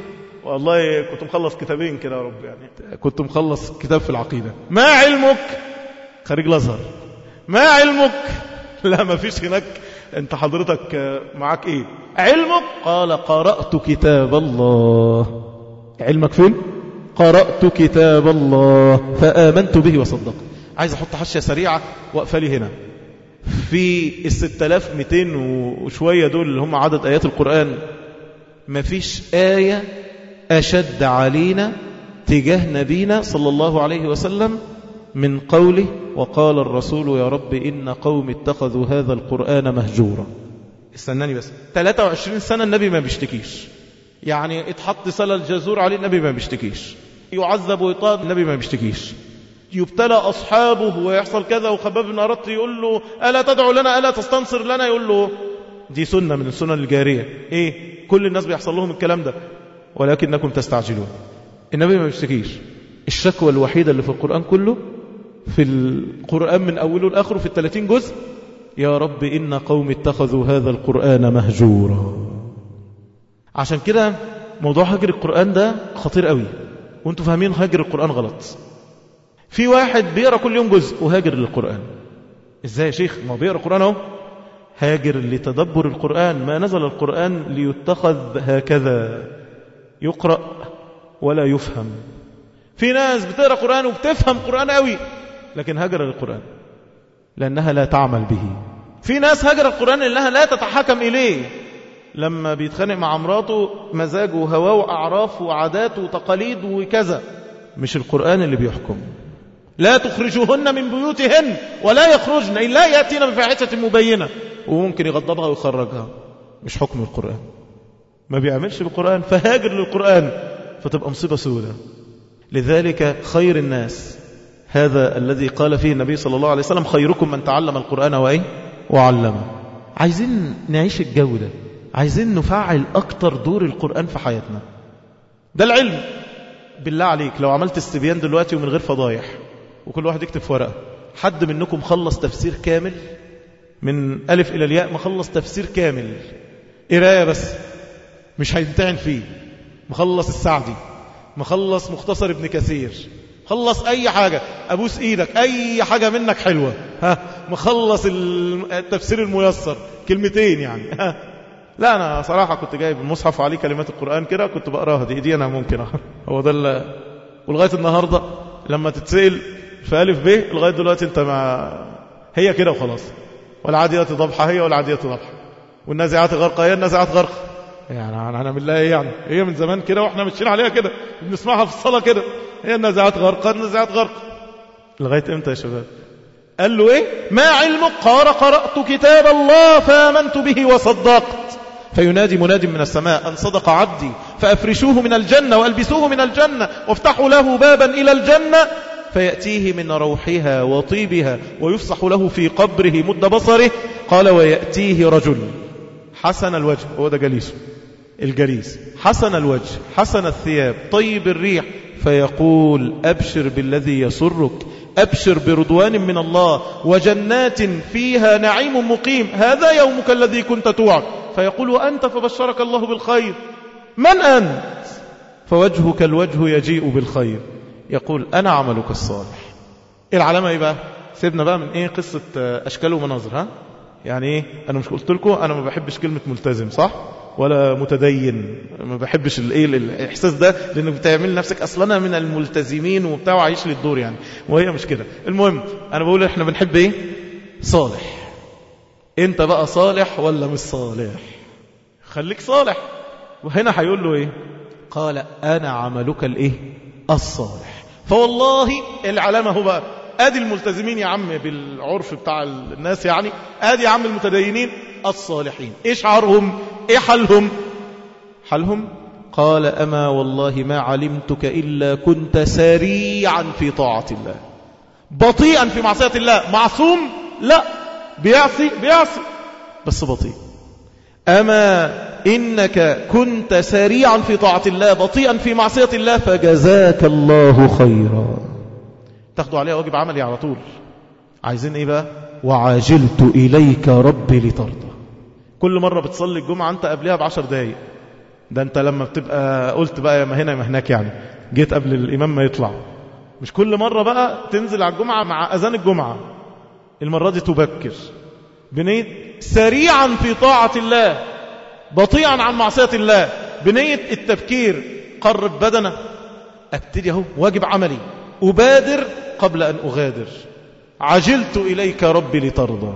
والله كنت مخلص كتابين كده يا رب، يعني كنت مخلص كتاب في العقيدة. ما علمك؟ خريج الازهر. ما علمك؟ لا ما فيش هناك. انت حضرتك معاك ايه؟ علمك؟ قال قرأت كتاب الله. علمك فين؟ قرأت كتاب الله فآمنت به وصدقت. عايز احط حشية سريعة وقفة لي هنا في الستة آلاف ومئتين وشوية دول اللي هم عدد آيات القرآن. ما فيش آية أشد علينا تجاه نبينا صلى الله عليه وسلم من قوله وقال الرسول يا رب إن قوم اتخذوا هذا القرآن مهجورا. استناني بس، ثلاثة وعشرين سنة النبي ما بيشتكيش، يعني اتحط سلة الجزور عليه النبي ما بيشتكيش، يعذب ويطاد النبي ما بيشتكيش، يبتلى أصحابه ويحصل كذا، وخباب بن أرط يقول له ألا تدعو لنا ألا تستنصر لنا، يقول له دي سنة من السنن الجارية. إيه كل الناس بيحصل لهم الكلام ده ولكنكم تستعجلون. النبي ما بيشتكيش. الشكوى الوحيدة اللي في القرآن كله، في القرآن من أوله لآخره في الثلاثين جزء، يا رب إن قوم اتخذوا هذا القرآن مهجورا. عشان كده موضوع هجر القرآن ده خطير قوي، وانتوا فاهمين هجر القرآن غلط. في واحد بيقرأ كل يوم جزء وهاجر للقرآن. ازاي يا شيخ؟ ما بيقرأ القرآن اهو. هاجر لتدبر القرآن. ما نزل القرآن ليتخذ هكذا يقرأ ولا يفهم. في ناس بتقرأ قرآن وبتفهم قرآن قوي لكن هاجر للقرآن لأنها لا تعمل به. في ناس هاجر القرآن لأنها لا تتحكم إليه. لما بيتخانق مع مراته مزاجه وهواه وأعراف وعادات وتقاليد وكذا، مش القرآن اللي بيحكم. لا تخرجوهن من بيوتهن ولا يخرجن إلا يأتين بفاحشة مبينة، وممكن يغضبها ويخرجها. مش حكم القرآن، ما بيعملش بالقرآن، فهاجر للقرآن فتبقى مصيبة سودة. لذلك خير الناس هذا الذي قال فيه النبي صلى الله عليه وسلم خيركم من تعلم القرآن وإيه وعلمه. عايزين نعيش الجو ده، عايزين نفعل أكتر دور القرآن في حياتنا. ده العلم. بالله عليك لو عملت استبيان دلوقتي ومن غير فضايح وكل واحد يكتب في ورقة، حد منكم خلص تفسير كامل من ألف إلى الياء؟ مخلص تفسير كامل قراية بس مش هيمتعن فيه، مخلص السعدي، مخلص مختصر ابن كثير، خلص أي حاجة، أبوس إيدك أي حاجة منك حلوة، ها مخلص التفسير الميسر كلمتين يعني، ها. لا أنا صراحة كنت جايب المصحف عليه كلمات القرآن كده كنت بقراها، دي دي أنا ممكن هو ده اللي... ولغاية النهاردة لما تتسأل في ألف ب لغاية دلوقتي أنت مع هي كده وخلاص. والعاديات ضبحة هي والعاديات ضبحة، والنازعات غرقة هي النازعات غرقة. يعني هنعمل لها ايه يعني؟ هي من زمان كده واحنا ماشيين عليها كده، بنسمعها في الصلاة كده، هي النازعات غرقة النازعات غرقة. لغاية امتى يا شباب؟ قال له ايه؟ ما علمك؟ قال قرأت كتاب الله فآمنت به وصدقت. فينادي مناد من السماء أن صدق عبدي فأفرشوه من الجنة وألبسوه من الجنة وافتحوا له بابا إلى الجنة فيأتيه من روحها وطيبها ويفسح له في قبره مد بصره. قال ويأتيه رجل حسن الوجه، هو ده جليسه الجليس، حسن الوجه حسن الثياب طيب الريح، فيقول أبشر بالذي يسرك، أبشر برضوان من الله وجنات فيها نعيم مقيم، هذا يومك الذي كنت توعد. فيقول وأنت؟ فبشرك الله بالخير. من أنت؟ فوجهك الوجه يجيء بالخير. يقول أنا عملك الصالح. إيه العلامة إيه بقى؟ سيبنا بقى من إيه قصة أشكال ومناظر، ها يعني إيه؟ أنا مش قلت لكم أنا ما بحبش كلمة ملتزم صح؟ ولا متدين، ما بحبش الايه الاحساس ده، لانك بتعمل نفسك اصلا من الملتزمين وبتاع وعايش للدور يعني، وهي مش كده. المهم انا بقول احنا بنحب ايه؟ صالح. انت بقى صالح ولا مش صالح؟ خليك صالح. وهنا هيقول له ايه؟ قال انا عملك الايه؟ الصالح. فوالله العلامه هو بقى ادي الملتزمين يا عم بالعرف بتاع الناس، يعني ادي يا عم المتدينين الصالحين. ايش شعارهم؟ ايه حالهم؟ حالهم قال اما والله ما علمتك الا كنت سريعا في طاعة الله بطيئا في معصية الله. معصوم؟ لا، بيعصي بيعصي بس بطيء. اما انك كنت سريعا في طاعة الله بطيئا في معصية الله فجزاك الله خيرا. تاخدوا عليها واجب عملي على طول. عايزين ايه بقى؟ وعاجلت إليك ربي لترضى. كل مرة بتصلي الجمعة أنت قبلها بعشر دقايق، ده أنت لما بتبقى قلت بقى يا ما هنا يا ما هناك، يعني جيت قبل الإمام ما يطلع. مش كل مرة بقى تنزل على الجمعة مع أذان الجمعة، المرة دي تبكر بنية سريعا في طاعة الله، بطيئا عن معصية الله، بنية التبكير. قرب بدنه، ابتدي اهو واجب عملي، أبادر قبل أن أغادر. عجلت إليك ربي لترضى.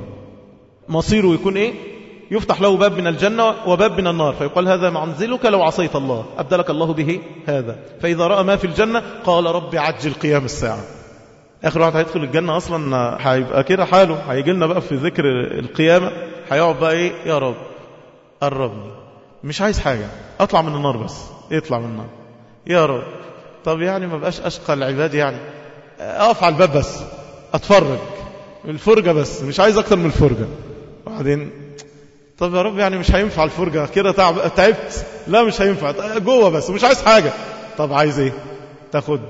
مصيره يكون إيه؟ يفتح له باب من الجنة وباب من النار، فيقال هذا منزلك لو عصيت الله، أبدلك الله به هذا. فإذا رأى ما في الجنة قال ربي عجل قيام الساعة. آخر واحد هيدخل الجنة أصلا هيبقى كده حاله، هيجي لنا بقى في ذكر القيامة، هيقعد بقى إيه؟ يا رب قربني، مش عايز حاجة، أطلع من النار بس، يطلع من النار يا رب. طب يعني ما بقاش أشقى العباد، يعني أقف على الباب بس أتفرج الفرجة بس، مش عايز أكتر من الفرجة. وبعدين طب يا رب يعني مش هينفع الفرجة كده، تعب تعبت، لا مش هينفع، جوه بس مش عايز حاجة. طب عايز ايه؟ تاخد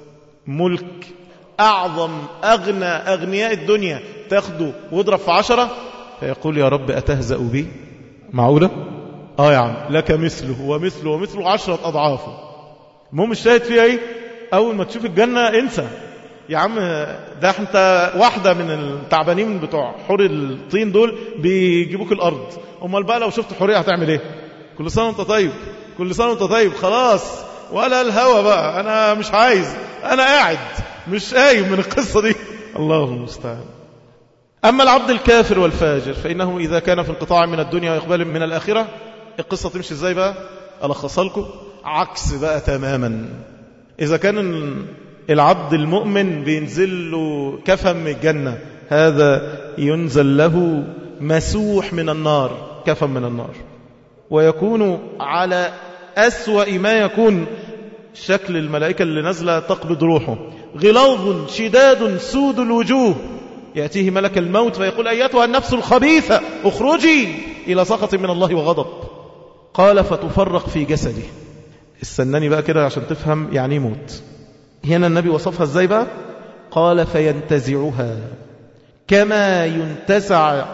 ملك أعظم أغنى أغنياء الدنيا تاخده واضرب في عشرة، فيقول يا رب أتهزأ بي؟ معقولة؟ آه يا عم لك مثله ومثله ومثله عشرة أضعافه. المهم الشاهد فيها ايه؟ أول ما تشوف الجنة انسى يا عم، ده انت واحدة من التعبانين بتوع حور الطين دول بيجيبوك الأرض. امال بقى لو شفت حورية هتعمل ايه؟ كل سنة وانت طيب، كل سنة وانت طيب، خلاص ولا الهوى بقى، انا مش عايز، انا قاعد مش قايم من القصة دي. الله المستعان. أما العبد الكافر والفاجر فإنه إذا كان في انقطاع من الدنيا وإقبال من الآخرة، القصة تمشي ازاي بقى؟ ألخصها لكم عكس بقى تماما. إذا كان العبد المؤمن بينزل له كفن من الجنة، هذا ينزل له مسوح من النار، كفن من النار، ويكون على أسوأ ما يكون شكل الملائكة اللي نزل تقبض روحه، غلاظ شداد سود الوجوه، يأتيه ملك الموت فيقول أيتها النفس الخبيثة اخرجي إلى سخط من الله وغضب. قال فتفرق في جسده. استناني بقى كده عشان تفهم يعني موت. هنا النبي وصفها ازاي بقى؟ قال فينتزعها كما ينتزع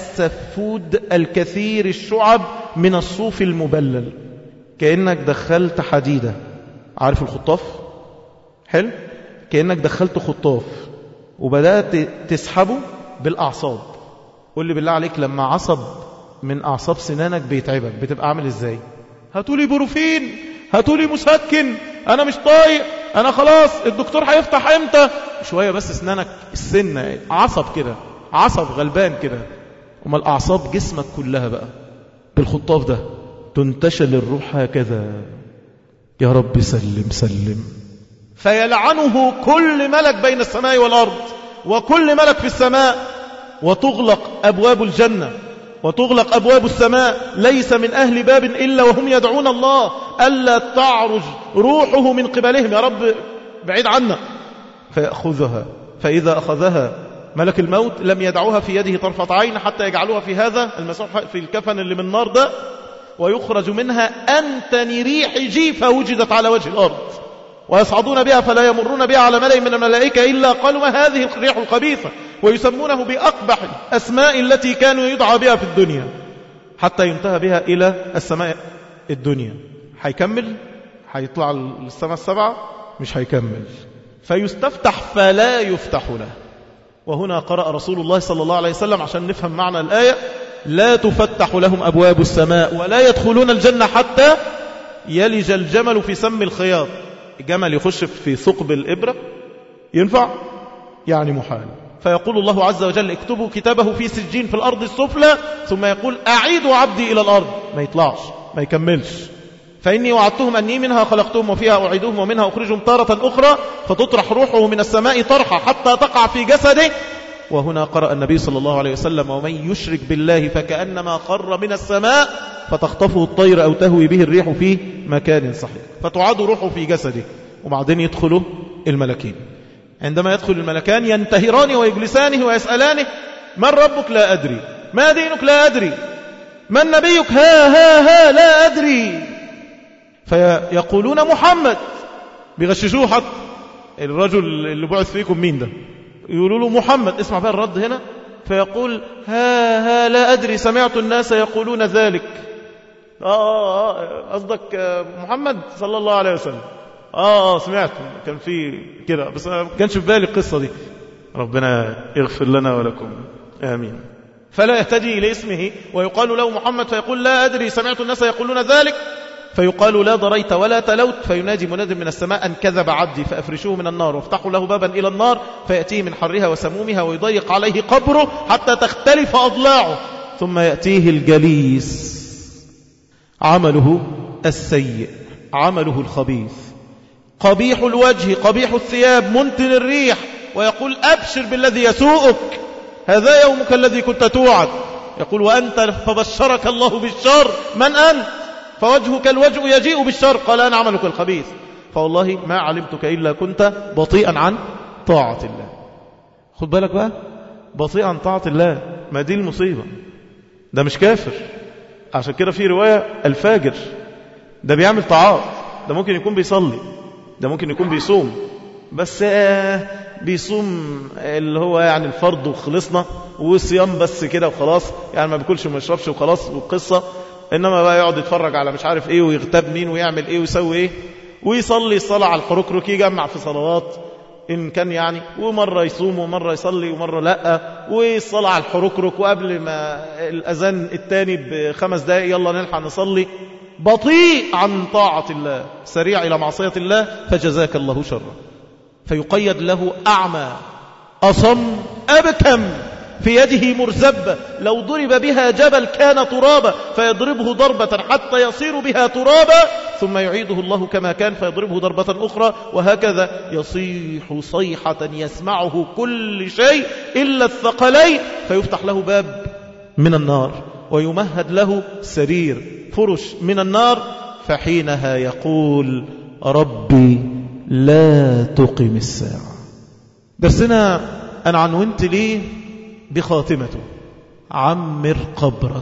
السفود الكثير الشعب من الصوف المبلل. كأنك دخلت حديدة، عارف الخطاف؟ حلو؟ كأنك دخلت خطاف وبدأت تسحبه بالأعصاب. قول لي بالله عليك لما عصب من أعصاب سنانك بيتعبك بتبقى عامل ازاي؟ هاتولي بروفين، هاتولي مسكن، أنا مش طايق، أنا خلاص الدكتور هيفتح امتى؟ شوية بس اسنانك السنة عصب كده، عصب غلبان كده. وما الأعصاب جسمك كلها بقى بالخطاف ده تنتشل الروح هكذا. يا رب سلم سلم. فيلعنه كل ملك بين السماء والأرض وكل ملك في السماء، وتغلق أبواب الجنة وتغلق أبواب السماء، ليس من أهل باب إلا وهم يدعون الله ألا تعرج روحه من قبلهم، يا رب بعيد عنا. فيأخذها، فإذا أخذها ملك الموت لم يدعوها في يده طرفة عين حتى يجعلوها في هذا المسوح في الكفن اللي من النار ده، ويخرج منها أنتن ريح جيفة وجدت على وجه الأرض، ويصعدون بها فلا يمرون بها على ملأ من الملائكة إلا قالوا ما هذه الريح الخبيثة، ويسمونه بأقبح الأسماء التي كانوا يدعى بها في الدنيا، حتى ينتهى بها إلى السماء الدنيا. هيكمل؟ هيطلع للسماء السبعة؟ مش هيكمل. فيستفتح فلا يفتح له. وهنا قرأ رسول الله صلى الله عليه وسلم عشان نفهم معنى الآية: لا تفتح لهم أبواب السماء ولا يدخلون الجنة حتى يلج الجمل في سم الخياط. الجمل يخش في ثقب الإبرة ينفع؟ يعني محال. فيقول الله عز وجل: اكتبوا كتابه في سجين في الأرض السفلى، ثم يقول: أعيدوا عبدي إلى الأرض. ما يطلعش، ما يكملش. فإني وعدتهم أني منها خلقتهم وفيها أعيدهم ومنها أخرجهم تارة أخرى، فتطرح روحه من السماء طرحا حتى تقع في جسده. وهنا قرأ النبي صلى الله عليه وسلم: ومن يشرك بالله فكأنما خر من السماء فتخطفه الطير أو تهوي به الريح في مكان صحيح. فتعاد روحه في جسده، وبعدين يدخله الملكين. عندما يدخل الملكان ينتهران ويجلسانه ويسألانه: من ربك؟ لا أدري. ما دينك؟ لا أدري. من نبيك؟ ها ها ها لا أدري. فيقولون: محمد. بيغششوه حتى: الرجل اللي بعث فيكم مين ده؟ يقولوا له محمد، اسمع بقى الرد هنا، فيقول ها ها لا أدري سمعت الناس يقولون ذلك. آه قصدك محمد صلى الله عليه وسلم. آه سمعت كان في كده، بس ما كانش في بالي القصة دي. ربنا يغفر لنا ولكم آمين. فلا يهتدي إلى اسمه ويقال له محمد فيقول لا أدري سمعت الناس يقولون ذلك، فيقال لا ضريت ولا تلوت، فينادي مناد من السماء أن كذب عبدي فأفرشوه من النار وافتحوا له بابا إلى النار فيأتيه من حرها وسمومها ويضيق عليه قبره حتى تختلف أضلاعه، ثم يأتيه الجليس عمله السيء، عمله الخبيث، قبيح الوجه قبيح الثياب منتن الريح، ويقول أبشر بالذي يسوءك، هذا يومك الذي كنت توعد. يقول وأنت فبشرك الله بالشر، من أنت؟ فوجهك الوجه يجيء بالشر. قال أنا عملك الخبيث، فوالله ما علمتك إلا كنت بطيئا عن طاعة الله. خد بالك بقى، بطيئا عن طاعة الله، ما دي المصيبة. ده مش كافر، عشان كده في رواية الفاجر ده بيعمل طاعات، ده ممكن يكون بيصلي، ده ممكن يكون بيصوم، بس بيصوم اللي هو يعني الفرض وخلصنا، وصيام بس كده وخلاص، يعني ما بيكلش وما يشربش وخلاص والقصة. إنما بقى يقعد يتفرج على مش عارف إيه ويغتاب مين ويعمل إيه ويسوي إيه، ويصلي الصلاة على الحركرك، يجمع في صلوات إن كان يعني، ومرة يصوم ومرة يصلي ومرة لأ، والصلاة على الحركرك، وقبل ما الأذان الثاني بخمس دقائق يلا نلحق نصلي. بطيء عن طاعة الله، سريع إلى معصية الله، فجزاك الله شرا. فيقيد له أعمى أصم أبكم في يده مرزبة، لو ضرب بها جبل كان ترابا، فيضربه ضربة حتى يصير بها ترابا، ثم يعيده الله كما كان فيضربه ضربة أخرى، وهكذا يصيح صيحة يسمعه كل شيء إلا الثقلين، فيفتح له باب من النار ويمهد له سرير فرش من النار، فحينها يقول ربي لا تقم الساعة. درسنا أنا عنونت ليه بخاتمته، عمر قبرك،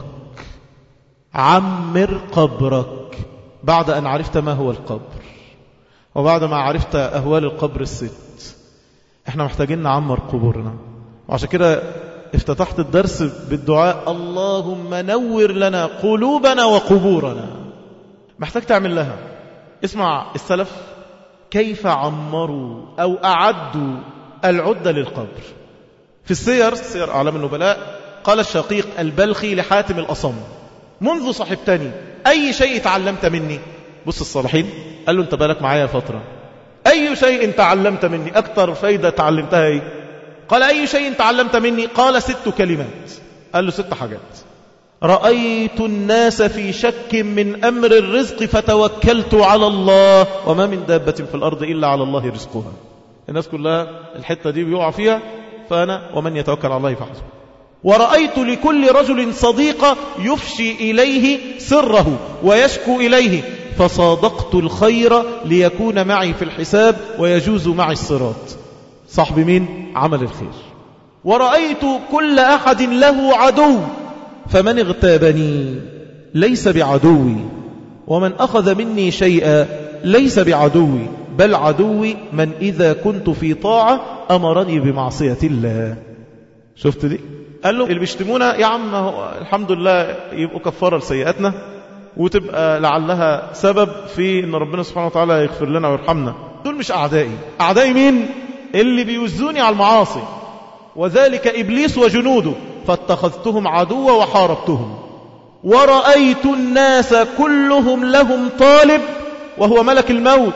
عمر قبرك، بعد أن عرفت ما هو القبر وبعد ما عرفت أهوال القبر الست. احنا محتاجين نعمر قبورنا، وعشان كده افتتحت الدرس بالدعاء اللهم نور لنا قلوبنا وقبورنا. محتاج تعمل لها. اسمع السلف كيف عمروا أو أعدوا العدة للقبر. في السير، سير أعلام النبلاء، قال الشقيق البلخي لحاتم الأصم منذ صحبتني أي شيء تعلمت مني؟ بص الصالحين، قال له انت بالك معايا فترة، أي شيء تعلمت مني؟ أكتر فايدة تعلمتها ايه؟ قال أي شيء تعلمت مني؟ قال ست كلمات. قال له ست حاجات. رأيت الناس في شك من أمر الرزق فتوكلت على الله، وما من دابة في الأرض إلا على الله رزقها. الناس كلها الحتة دي بيقع فيها، فأنا ومن يتوكل على الله فحسبه. ورأيت لكل رجل صديقة يفشي إليه سره ويشكو إليه، فصادقت الخير ليكون معي في الحساب ويجوز معي الصراط. صاحب مين؟ عمل الخير. ورأيت كل أحد له عدو، فمن اغتابني ليس بعدوي، ومن أخذ مني شيئا ليس بعدوي، بل عدوي من إذا كنت في طاعة أمرني بمعصية الله. شفت دي؟ قال له اللي بيشتمونا يا عم الحمد لله يبقوا كفارة لسيئاتنا، وتبقى لعلها سبب في ان ربنا سبحانه وتعالى يغفر لنا ويرحمنا. دول مش أعدائي. أعدائي مين؟ اللي بيوزوني على المعاصي، وذلك إبليس وجنوده، فاتخذتهم عدوا وحاربتهم. ورأيت الناس كلهم لهم طالب وهو ملك الموت،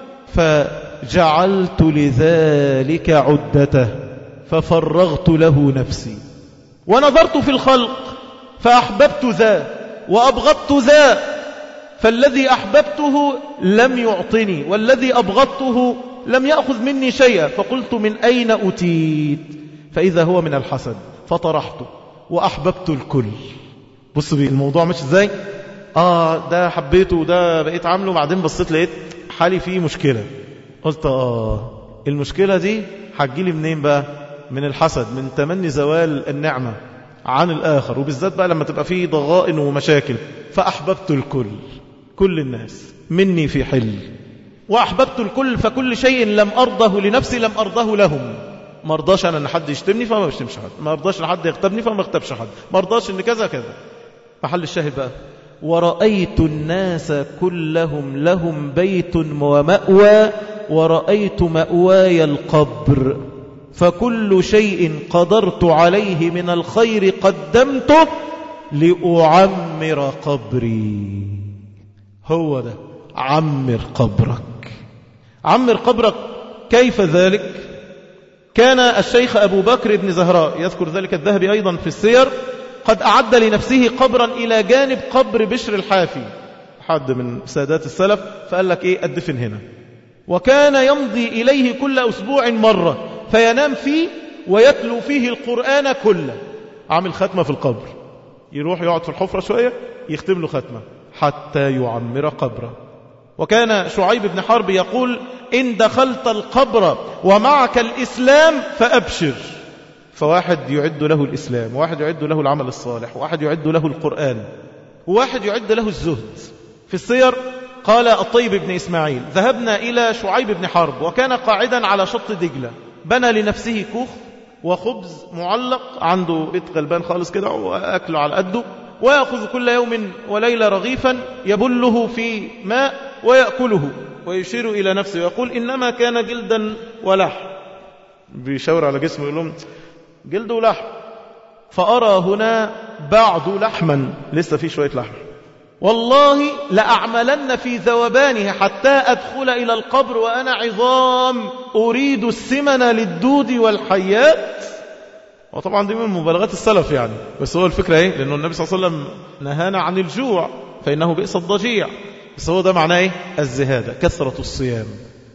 فجعلت لذلك عدته ففرغت له نفسي. ونظرت في الخلق فأحببت ذا وأبغضت ذا، فالذي أحببته لم يعطني والذي أبغضته لم يأخذ مني شيئا، فقلت من أين أتيت؟ فإذا هو من الحسد، فطرحته وأحببت الكل. بص بي الموضوع مش ازاي؟ آه ده حبيته وده بقيت عامله، بعدين بصيت لقيت حالي فيه مشكلة، قلت آه المشكلة دي هتجيلي منين بقى؟ من الحسد، من تمني زوال النعمة عن الآخر، وبالذات بقى لما تبقى فيه ضغائن ومشاكل. فأحببت الكل، كل الناس مني في حل. وأحببت الكل، فكل شيء لم أرضه لنفسي لم أرضه لهم. ما رضاش أنا أن حد يشتمني فما بشتمش حد، ما رضاش أن حد يغتبني فما اغتبش حد، ما رضاش أن كذا كذا. محل الشاهد بقى: ورأيت الناس كلهم لهم بيت ومأوى ورأيت مأواي القبر، فكل شيء قدرت عليه من الخير قدمته لأعمر قبري. هو ده عمر قبرك. عمر قبرك كيف ذلك؟ كان الشيخ أبو بكر بن زهراء، يذكر ذلك الذهبي أيضا في السير، قد أعد لنفسه قبرا إلى جانب قبر بشر الحافي، حد من سادات السلف، فقال لك إيه أدفن هنا. وكان يمضي إليه كل أسبوع مرة فينام فيه ويتلو فيه القرآن كله، عامل ختمة في القبر، يروح يقعد في الحفرة شوية يختم له ختمة حتى يعمر قبره. وكان شعيب بن حرب يقول: إن دخلت القبر ومعك الإسلام فأبشر. فواحد يعد له الإسلام، واحد يعد له العمل الصالح، واحد يعد له القرآن، وواحد يعد له الزهد. في السير قال الطيب بن إسماعيل: ذهبنا إلى شعيب بن حرب وكان قاعدا على شط دجلة، بنى لنفسه كوخ وخبز معلق، عنده بيت غلبان خالص كده وأكله على قده، ويأخذ كل يوم وليلة رغيفا يبله في ماء ويأكله، ويشير إلى نفسه ويقول: إنما كان جلدا ولحم، بيشاور على جسمه يقول لهم جلد ولحم. فأرى هنا بعد لحما، لسه في شوية لحم، والله لأعملن في ذوبانه حتى أدخل إلى القبر وأنا عظام أريد السمن للدود والحيات. وطبعا دي من مبالغات السلف يعني، بس هو الفكرة ايه؟ لأنه النبي صلى الله عليه وسلم نهانا عن الجوع فإنه بئس الضجيع، بس هو ده معناه ايه؟ الزهادة، كثرة الصيام.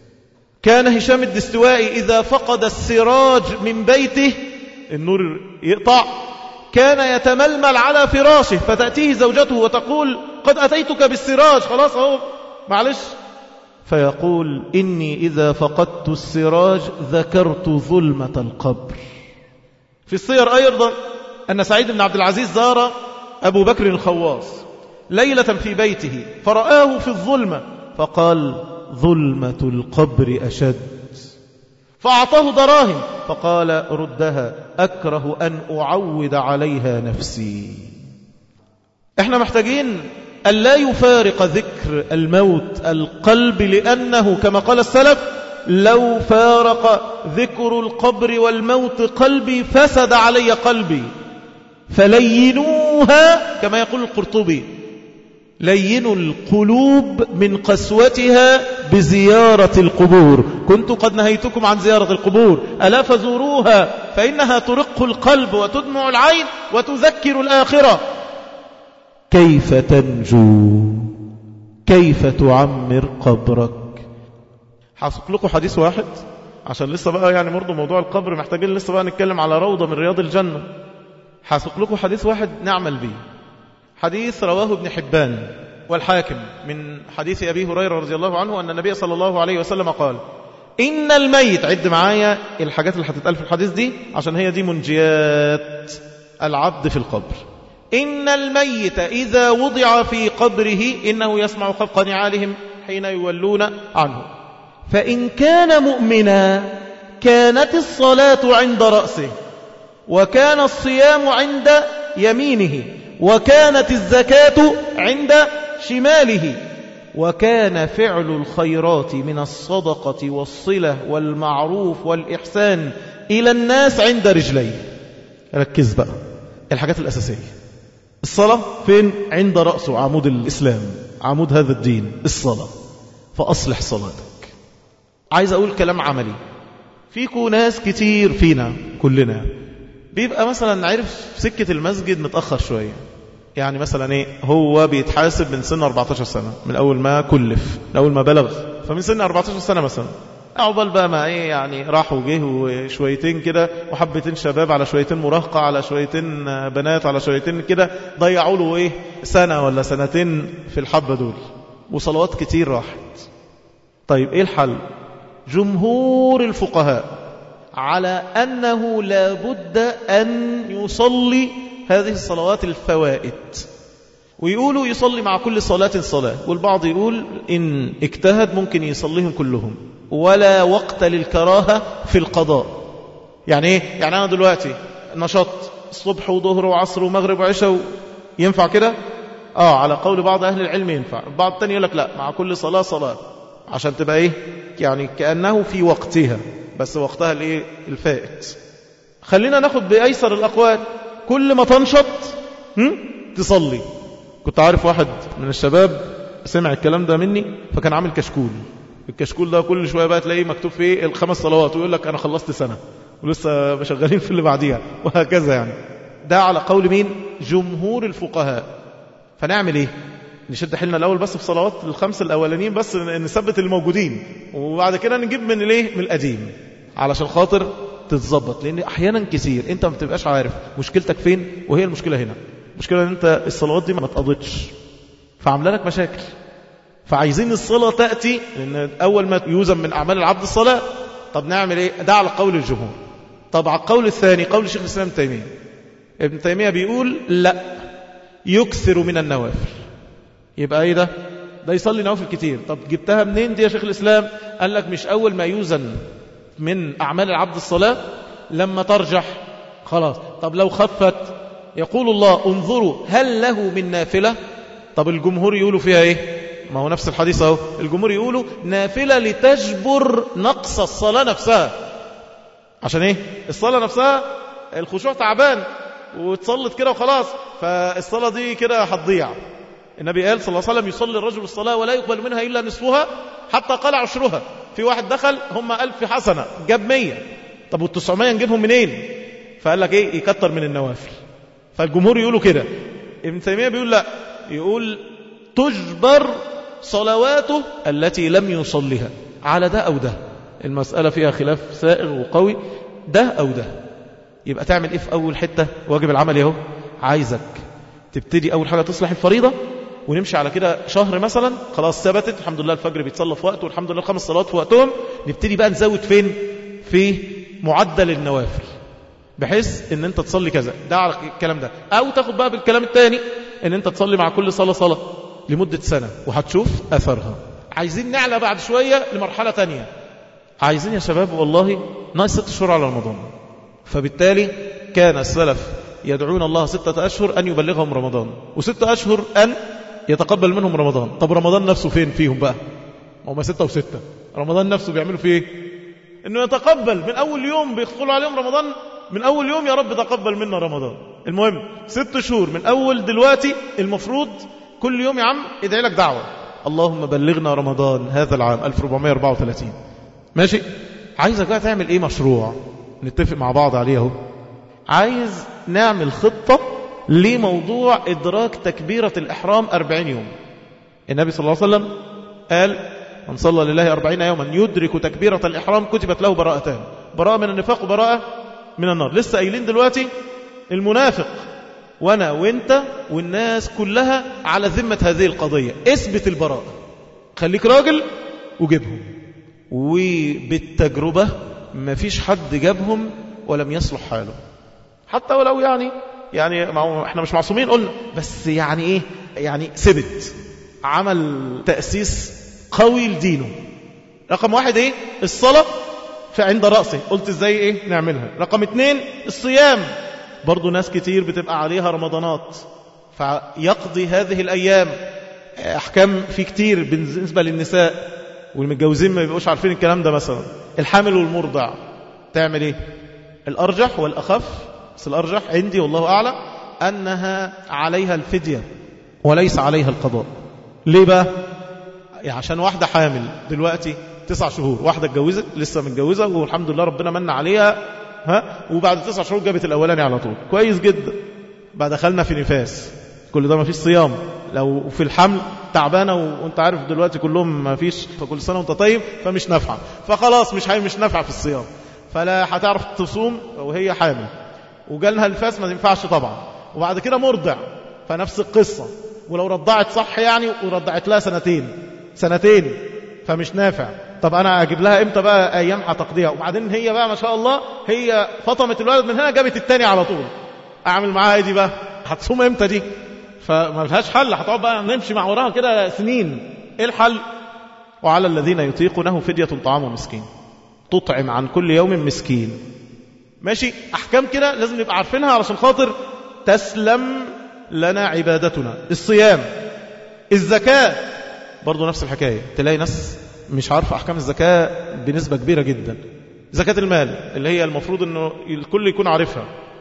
كان هشام الدستوائي إذا فقد السراج من بيته، النور يقطع، كان يتململ على فراشه، فتأتيه زوجته وتقول: قد أتيتك بالسراج، خلاص اهو معلش. فيقول: إني إذا فقدت السراج ذكرت ظلمة القبر. في السير أيضا أن سعيد بن عبد العزيز زار أبو بكر الخواص ليلة في بيته فرآه في الظلمة فقال: ظلمة القبر أشد. فأعطاه دراهم فقال: ردها، أكره أن أعود عليها نفسي. احنا محتاجين أن لا يفارق ذكر الموت القلب، لأنه كما قال السلف: لو فارق ذكر القبر والموت قلبي فسد علي قلبي. فلينوها كما يقول القرطبي: لينوا القلوب من قسوتها بزيارة القبور. كنت قد نهيتكم عن زيارة القبور، ألا فزوروها فإنها ترق القلب وتدمع العين وتذكر الآخرة. كيف تنجو؟ كيف تعمر قبرك؟ حاسق لكم حديث واحد عشان لسه بقى يعني برضه موضوع القبر محتاجين لسه بقى نتكلم على روضة من رياض الجنة. حاسق لكم حديث واحد نعمل به، حديث رواه ابن حبان والحاكم من حديث أبي هريرة رضي الله عنه أن النبي صلى الله عليه وسلم قال: إن الميت، عد معايا الحاجات اللي هتتقال في الحديث دي عشان هي دي منجيات العبد في القبر. إن الميت إذا وضع في قبره إنه يسمع خفق نعالهم حين يولون عنه، فإن كان مؤمنا كانت الصلاة عند رأسه، وكان الصيام عند يمينه، وكانت الزكاة عند شماله، وكان فعل الخيرات من الصدقة والصلة والمعروف والإحسان إلى الناس عند رجليه. ركز بقى الحاجات الأساسية. الصلاة فين؟ عند رأسه، عمود الإسلام، عمود هذا الدين الصلاة، فأصلح صلاتك. عايز أقول كلام عملي. فيكو ناس كتير فينا كلنا بيبقى مثلا عارف سكة المسجد متأخر شوية، يعني مثلا ايه، هو بيتحاسب من سن أربعتاشر سنة، من أول ما كلف، من أول ما بلغ، فمن سن أربعتاشر سنة مثلا أعقبال بقى ما ايه يعني راح وجه وشويتين كده وحبتين شباب على شويتين مراهقة على شويتين بنات على شويتين كده، ضيعوا له ايه سنة ولا سنتين في الحبة دول، وصلوات كتير راحت. طيب ايه الحل؟ جمهور الفقهاء على أنه لا بد أن يصلي هذه الصلوات الفوائد، ويقولوا يصلي مع كل صلاة صلاة، والبعض يقول إن اجتهد ممكن يصليهم كلهم، ولا وقت للكراهة في القضاء. يعني ايه؟ يعني انا دلوقتي نشاط الصبح وظهر وعصر ومغرب وعشاء و... ينفع كده؟ اه على قول بعض اهل العلم ينفع، بعض التاني يقول لك لا، مع كل صلاة صلاة، عشان تبقى ايه؟ يعني كأنه في وقتها، بس وقتها الايه؟ الفائت. خلينا ناخد بأيسر الأقوال، كل ما تنشط هم؟ تصلي. كنت عارف واحد من الشباب سمع الكلام ده مني، فكان عامل كشكول. الكشكول ده كل شوية بقى تلاقيه مكتوب فيه الخمس صلوات، ويقول لك أنا خلصت سنة ولسه مشغلين في اللي بعديها، وهكذا. يعني ده على قول مين؟ جمهور الفقهاء. فنعمل ايه؟ نشد حيلنا الأول بس في صلوات الخمس الأولانيين، بس نثبت الموجودين، وبعد كده نجيب من الايه؟ من القديم، علشان خاطر تتظبط. لأن أحيانا كثير أنت ما بتبقاش عارف مشكلتك فين، وهي المشكلة هنا. المشكلة أن أنت الصلوات دي ما اتقضتش، فعمل لك مشاكل. فعايزين الصلاة تأتي، لأن أول ما يوزن من أعمال العبد الصلاة. طب نعمل إيه؟ ده على قول الجمهور. طب على القول الثاني، قول شيخ الإسلام ابن تيمية. ابن تيمية بيقول لا، يكثر من النوافل. يبقى إيه ده؟ ده يصلي نوافل كتير. طب جبتها منين دي يا شيخ الإسلام؟ قال لك مش أول ما يوزن من أعمال العبد الصلاة لما ترجح خلاص. طب لو خفت، يقول الله انظروا هل له من نافلة. طب الجمهور يقولوا فيها ايه؟ ما هو نفس الحديث اهو. الجمهور يقولوا نافلة لتجبر نقص الصلاة نفسها. عشان ايه؟ الصلاة نفسها الخشوع تعبان وتصلت كده وخلاص، فالصلاة دي كده هتضيع. النبي قال صلى الله عليه وسلم يصلي الرجل الصلاة ولا يقبل منها إلا نصفها حتى قال عشرها. في واحد دخل هم ألف حسنة جاب مية، طب والتسعمية نجيبهم منين؟ فقال لك ايه؟ يكتر من النوافل. فالجمهور يقولوا كده. ابن تيمية بيقول لا، يقول تجبر صلواته التي لم يصلها على ده أو ده. المسألة فيها خلاف سائغ وقوي، ده أو ده. يبقى تعمل إيه في أول حتة؟ واجب العمل يهو. عايزك تبتدي أول حاجة تصلح الفريضة، ونمشي على كده شهر مثلا، خلاص ثبتت الحمد لله الفجر بيتصلى في وقته والحمد لله الخمس صلوات في وقتهم. نبتدي بقى نزود فين؟ في معدل النوافل، بحيث ان انت تصلي كذا. ده على الكلام ده. او تاخد بقى بالكلام الثاني ان انت تصلي مع كل صلاة صلاة لمدة سنة، وهتشوف اثرها. عايزين نعلى بعد شوية لمرحلة تانية. عايزين يا شباب والله ناقص ست شهور على رمضان، فبالتالي كان السلف يدعون الله ستة أشهر أن يبلغهم رمضان، وستة أشهر أن يتقبل منهم رمضان. طب رمضان نفسه فين فيهم بقى؟ هم ستة وستة. رمضان نفسه بيعملوا فيه ايه؟ انه يتقبل من اول يوم بيدخلوا عليهم رمضان، من اول يوم يا رب تقبل منا رمضان. المهم ست شهور من اول دلوقتي المفروض كل يوم يا عم ادعي لك دعوة، اللهم بلغنا رمضان هذا العام ألف وأربعمائة وأربعة وثلاثين. ماشي؟ عايزك بقى تعمل ايه؟ مشروع نتفق مع بعض عليه اهو. عايز نعمل خطة لموضوع إدراك تكبيرة الإحرام أربعين يوم. النبي صلى الله عليه وسلم قال من صلى لله أربعين يوما يدرك تكبيرة الإحرام كتبت له براءتان، براءة من النفاق وبراءة من النار. لسه قايلين دلوقتي المنافق وانا وانت والناس كلها على ذمة هذه القضية. اثبت البراءة، خليك راجل وجيبهم. وبالتجربة ما فيش حد جابهم ولم يصلح حاله، حتى ولو يعني يعني احنا مش معصومين قلنا، بس يعني ايه؟ يعني ثبت، عمل تأسيس قوي لدينه. رقم واحد ايه؟ الصلاة فعند رأسه، قلت ازاي ايه نعملها. رقم اتنين الصيام، برضو ناس كتير بتبقى عليها رمضانات، فيقضي هذه الأيام. أحكام في كتير بالنسبة للنساء والمتجوزين ما بيبقوش عارفين الكلام ده. مثلا الحامل والمرضع تعمل ايه؟ الأرجح والأخف، بس الأرجح عندي والله أعلم أنها عليها الفدية وليس عليها القضاء. ليه بقى؟ يعني عشان واحدة حامل دلوقتي تسع شهور، واحدة اتجوزت لسه متجوزة والحمد لله ربنا من عليها، ها، وبعد تسع شهور جابت الأولاني على طول، كويس جدا. بعد دخلنا في نفاس، كل ده ما فيش صيام. لو في الحمل تعبانة وانت عارف دلوقتي كلهم ما فيش، فكل سنة وانت طيب، فمش نافعة، فخلاص مش هي مش نافعة في الصيام، فلا هتعرف تصوم وهي حامل. وجالها النفاس ما ينفعش طبعا. وبعد كده مرضع، فنفس القصة. ولو رضعت صح يعني ورضعت لها سنتين سنتين فمش نافع. طب أنا أجيب لها إمتى بقى أيام هتقضيها؟ وبعدين هي بقى ما شاء الله هي فطمت الولد من هنا جابت التاني على طول، أعمل معاها إيه دي بقى؟ هتصوم إمتى دي؟ فما لهاش حل، هتقعد بقى نمشي مع وراها كده سنين. إيه الحل؟ وعلى الذين يطيقونه فدية طعام مسكين، تطعم عن كل يوم مسكين. ماشي. أحكام كده لازم نبقى عارفينها علشان خاطر تسلم لنا عبادتنا. الصيام، الزكاة برضو نفس الحكاية. تلاقي ناس مش عارفة أحكام الزكاة بنسبة كبيرة جدا. زكاة المال اللي هي المفروض أنه الكل يكون عارفها.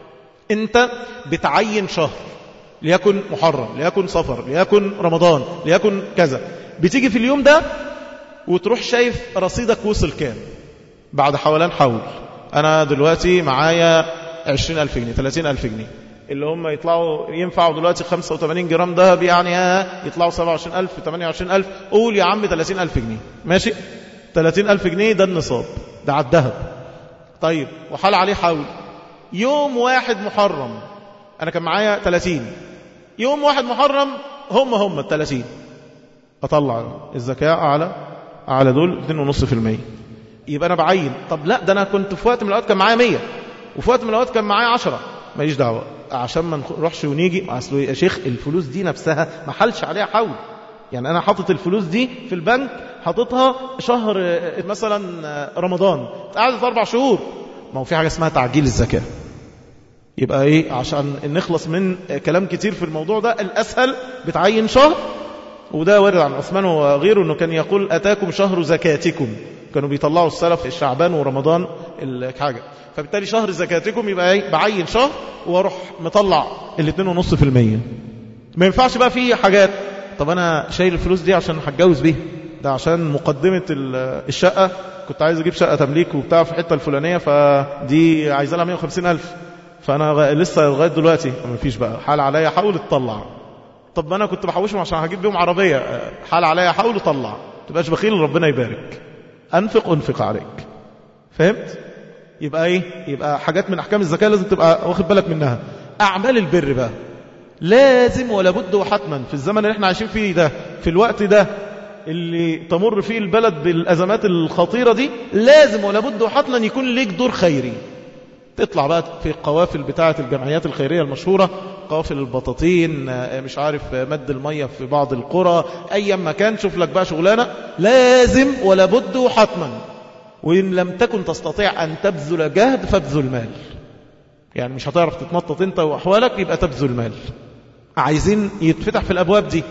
أنت بتعين شهر، ليكن محرم، ليكن صفر، ليكن رمضان، ليكن كذا. بتيجي في اليوم ده وتروح شايف رصيدك وصل كام بعد حولان حول. أنا دلوقتي معايا عشرين ألف جنيه، ثلاثين ألف جنيه، اللي هم يطلعوا ينفعوا دلوقتي خمسة وثمانين جرام دهب، يعني يطلعوا سبعة وعشرين ألف، ثمانية وعشرين ألف. قول يا عم ثلاثين ألف جنيه، ماشي. ثلاثين ألف جنيه ده النصاب، ده على الذهب. طيب وحال عليه حول يوم واحد محرم، أنا كان معايا ثلاثين. يوم واحد محرم هم هم الثلاثين، أطلع الزكاة على على دول اثنين فاصلة خمسة بالمئة. يبقى أنا بعين. طب لا، ده أنا كنت في وقت من الأوقات كان معايا مية، وفي وقت من الأوقات كان معايا عشرة. ماليش دعوة، عشان ما نروحش ونيجي. أصله يا شيخ الفلوس دي نفسها ما حلش عليها حول. يعني أنا حاطط الفلوس دي في البنك، حاططها شهر مثلا رمضان، قعدت أربع شهور. ما هو في حاجة اسمها تعجيل الزكاة. يبقى إيه؟ عشان نخلص من كلام كتير في الموضوع ده، الأسهل بتعين شهر. وده وارد عن عثمان وغيره أنه كان يقول أتاكم شهر زكاتكم. كانوا بيطلعوا السلف الشعبان ورمضان الحاجة. فبالتالي شهر زكاتكم يبقى ايه؟ بعين شهر واروح مطلع الاثنين ونص في المية. ما ينفعش بقى في حاجات. طب انا شايل الفلوس دي عشان هتجوز بيها، ده عشان مقدمة الشقة، كنت عايز اجيب شقة تمليك وبتاع في حتة الفلانية، فدي عايزة لها مئة وخمسين ألف، فانا لسه لغاية دلوقتي ما فيش بقى. حال عليا حاول تطلع. طب انا كنت بحوشهم عشان هجيب بيهم عربية، حال عليا حاول طلع. ما تبقاش بخيل، ربنا يبارك. انفق انفق عليك. فهمت؟ يبقى ايه؟ يبقى حاجات من احكام الزكاة لازم تبقى واخد بالك منها. اعمال البر بقى لازم ولا بد وحتما في الزمن اللي احنا عايشين فيه ده، في الوقت ده اللي تمر فيه البلد بالازمات الخطيرة دي، لازم ولا بد وحتما يكون ليك دور خيري. تطلع بقى في القوافل بتاعة الجمعيات الخيرية المشهورة، قوافل البطاطين، مش عارف مد المية في بعض القرى، اي مكان شوف لك بقى شغلانة. لازم ولا بد وحتما. وإن لم تكن تستطيع أن تبذل جهد فابذل مال. يعني مش هتعرف تتنطط انت وأحوالك، يبقى تبذل مال. عايزين يتفتح في الأبواب دي،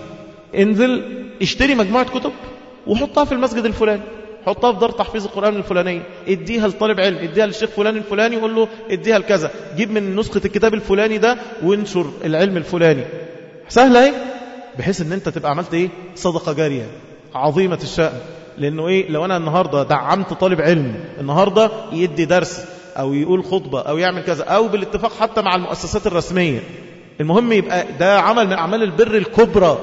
انزل اشتري مجموعة كتب وحطها في المسجد الفلاني، حطها في دار تحفيظ القرآن الفلانية، اديها لطالب علم، اديها للشيخ فلان الفلاني وقول له اديها لكذا، جيب من نسخة الكتاب الفلاني ده وانشر العلم الفلاني. سهلة ايه؟ بحيث ان انت تبقى عملت ايه؟ صدقة جارية عظيمة الشأن. لأنه إيه؟ لو أنا النهاردة دعمت طالب علم النهاردة يدي درس أو يقول خطبة أو يعمل كذا، أو بالاتفاق حتى مع المؤسسات الرسمية، المهم يبقى ده عمل من أعمال البر الكبرى.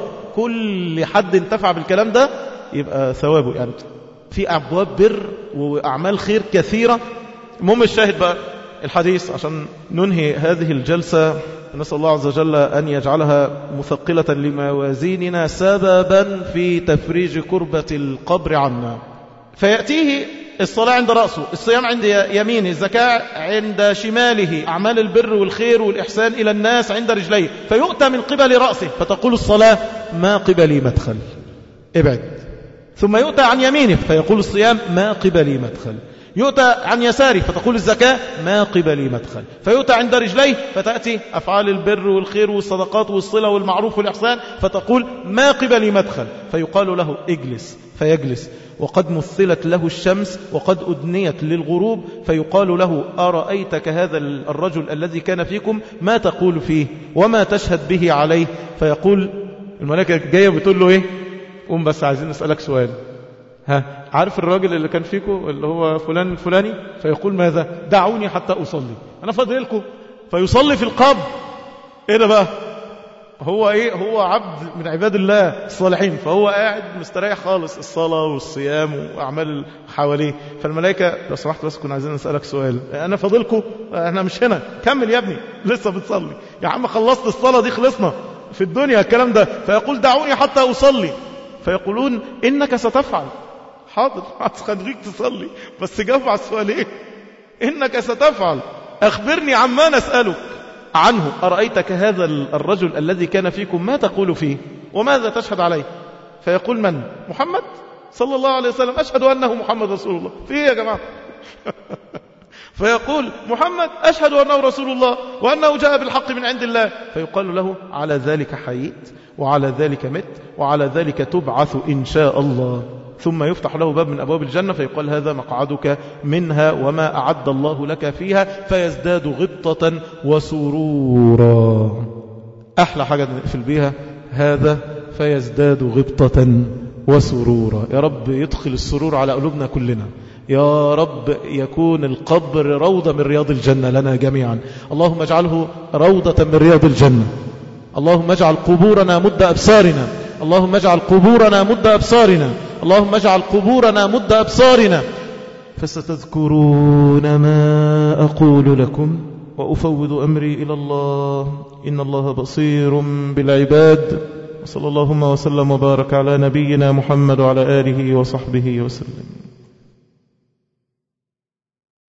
كل حد انتفع بالكلام ده يبقى ثوابه. يعني في أبواب بر وأعمال خير كثيرة. المهم الشاهد بقى الحديث عشان ننهي هذه الجلسة. نسأل الله عز وجل أن يجعلها مثقلة لموازيننا، سببا في تفريج كربة القبر عنا. فيأتيه الصلاة عند رأسه، الصيام عند يمينه، الزكاة عند شماله، أعمال البر والخير والإحسان إلى الناس عند رجليه. فيؤتى من قبل رأسه فتقول الصلاة ما قبلي مدخل، ابعد. ثم يؤتى عن يمينه فيقول الصيام ما قبلي مدخل. يؤتى عن يساره فتقول الزكاة ما قبلي مدخل. فيؤتى عند رجليه فتأتي أفعال البر والخير والصدقات والصلة والمعروف والإحسان فتقول ما قبلي مدخل. فيقال له اجلس فيجلس، وقد مثلت له الشمس وقد أدنيت للغروب. فيقال له أرأيتك هذا الرجل الذي كان فيكم ما تقول فيه وما تشهد به عليه؟ فيقول الملائكة جاية بتقول له إيه؟ قوم بس عايزين نسألك سؤال، ها عارف الراجل اللي كان فيكم اللي هو فلان الفلاني؟ فيقول ماذا؟ دعوني حتى أصلي، أنا فاضي لكم. فيصلي في القبر. إيه ده بقى؟ هو إيه؟ هو عبد من عباد الله الصالحين، فهو قاعد مستريح خالص، الصلاة والصيام وأعمال حواليه. فالملائكة لو سمحت بس كنا عايزين نسألك سؤال، أنا فاضلكم، أنا مش هنا، كمل يا ابني لسه بتصلي يا عم، خلصت الصلاة دي خلصنا في الدنيا الكلام ده. فيقول دعوني حتى أصلي. فيقولون إنك ستفعل. حاضر هتخليك تصلي بس جاوب على السؤال ايه؟ إنك ستفعل، أخبرني عما نسألك عنه. أرأيتك هذا الرجل الذي كان فيكم ما تقول فيه وماذا تشهد عليه؟ فيقول من؟ محمد صلى الله عليه وسلم، أشهد أنه محمد رسول الله. في ايه يا جماعة؟ فيقول محمد أشهد أنه رسول الله وأنه جاء بالحق من عند الله، فيقال له على ذلك حييت وعلى ذلك مت وعلى ذلك تبعث إن شاء الله. ثم يفتح له باب من أبواب الجنة فيقال هذا مقعدك منها وما أعد الله لك فيها، فيزداد غبطة وسرورا. أحلى حاجة نقفل بيها هذا، فيزداد غبطة وسرورا. يا رب يدخل السرور على قلوبنا كلنا، يا رب يكون القبر روضة من رياض الجنة لنا جميعا. اللهم اجعله روضة من رياض الجنة. اللهم اجعل قبورنا مد أبصارنا، اللهم اجعل قبورنا مد أبصارنا، اللهم اجعل قبورنا مد أبصارنا. فستذكرون ما أقول لكم وأفوض أمري إلى الله، إن الله بصير بالعباد. وصلى اللهم وسلم وبارك على نبينا محمد وعلى آله وصحبه وسلم.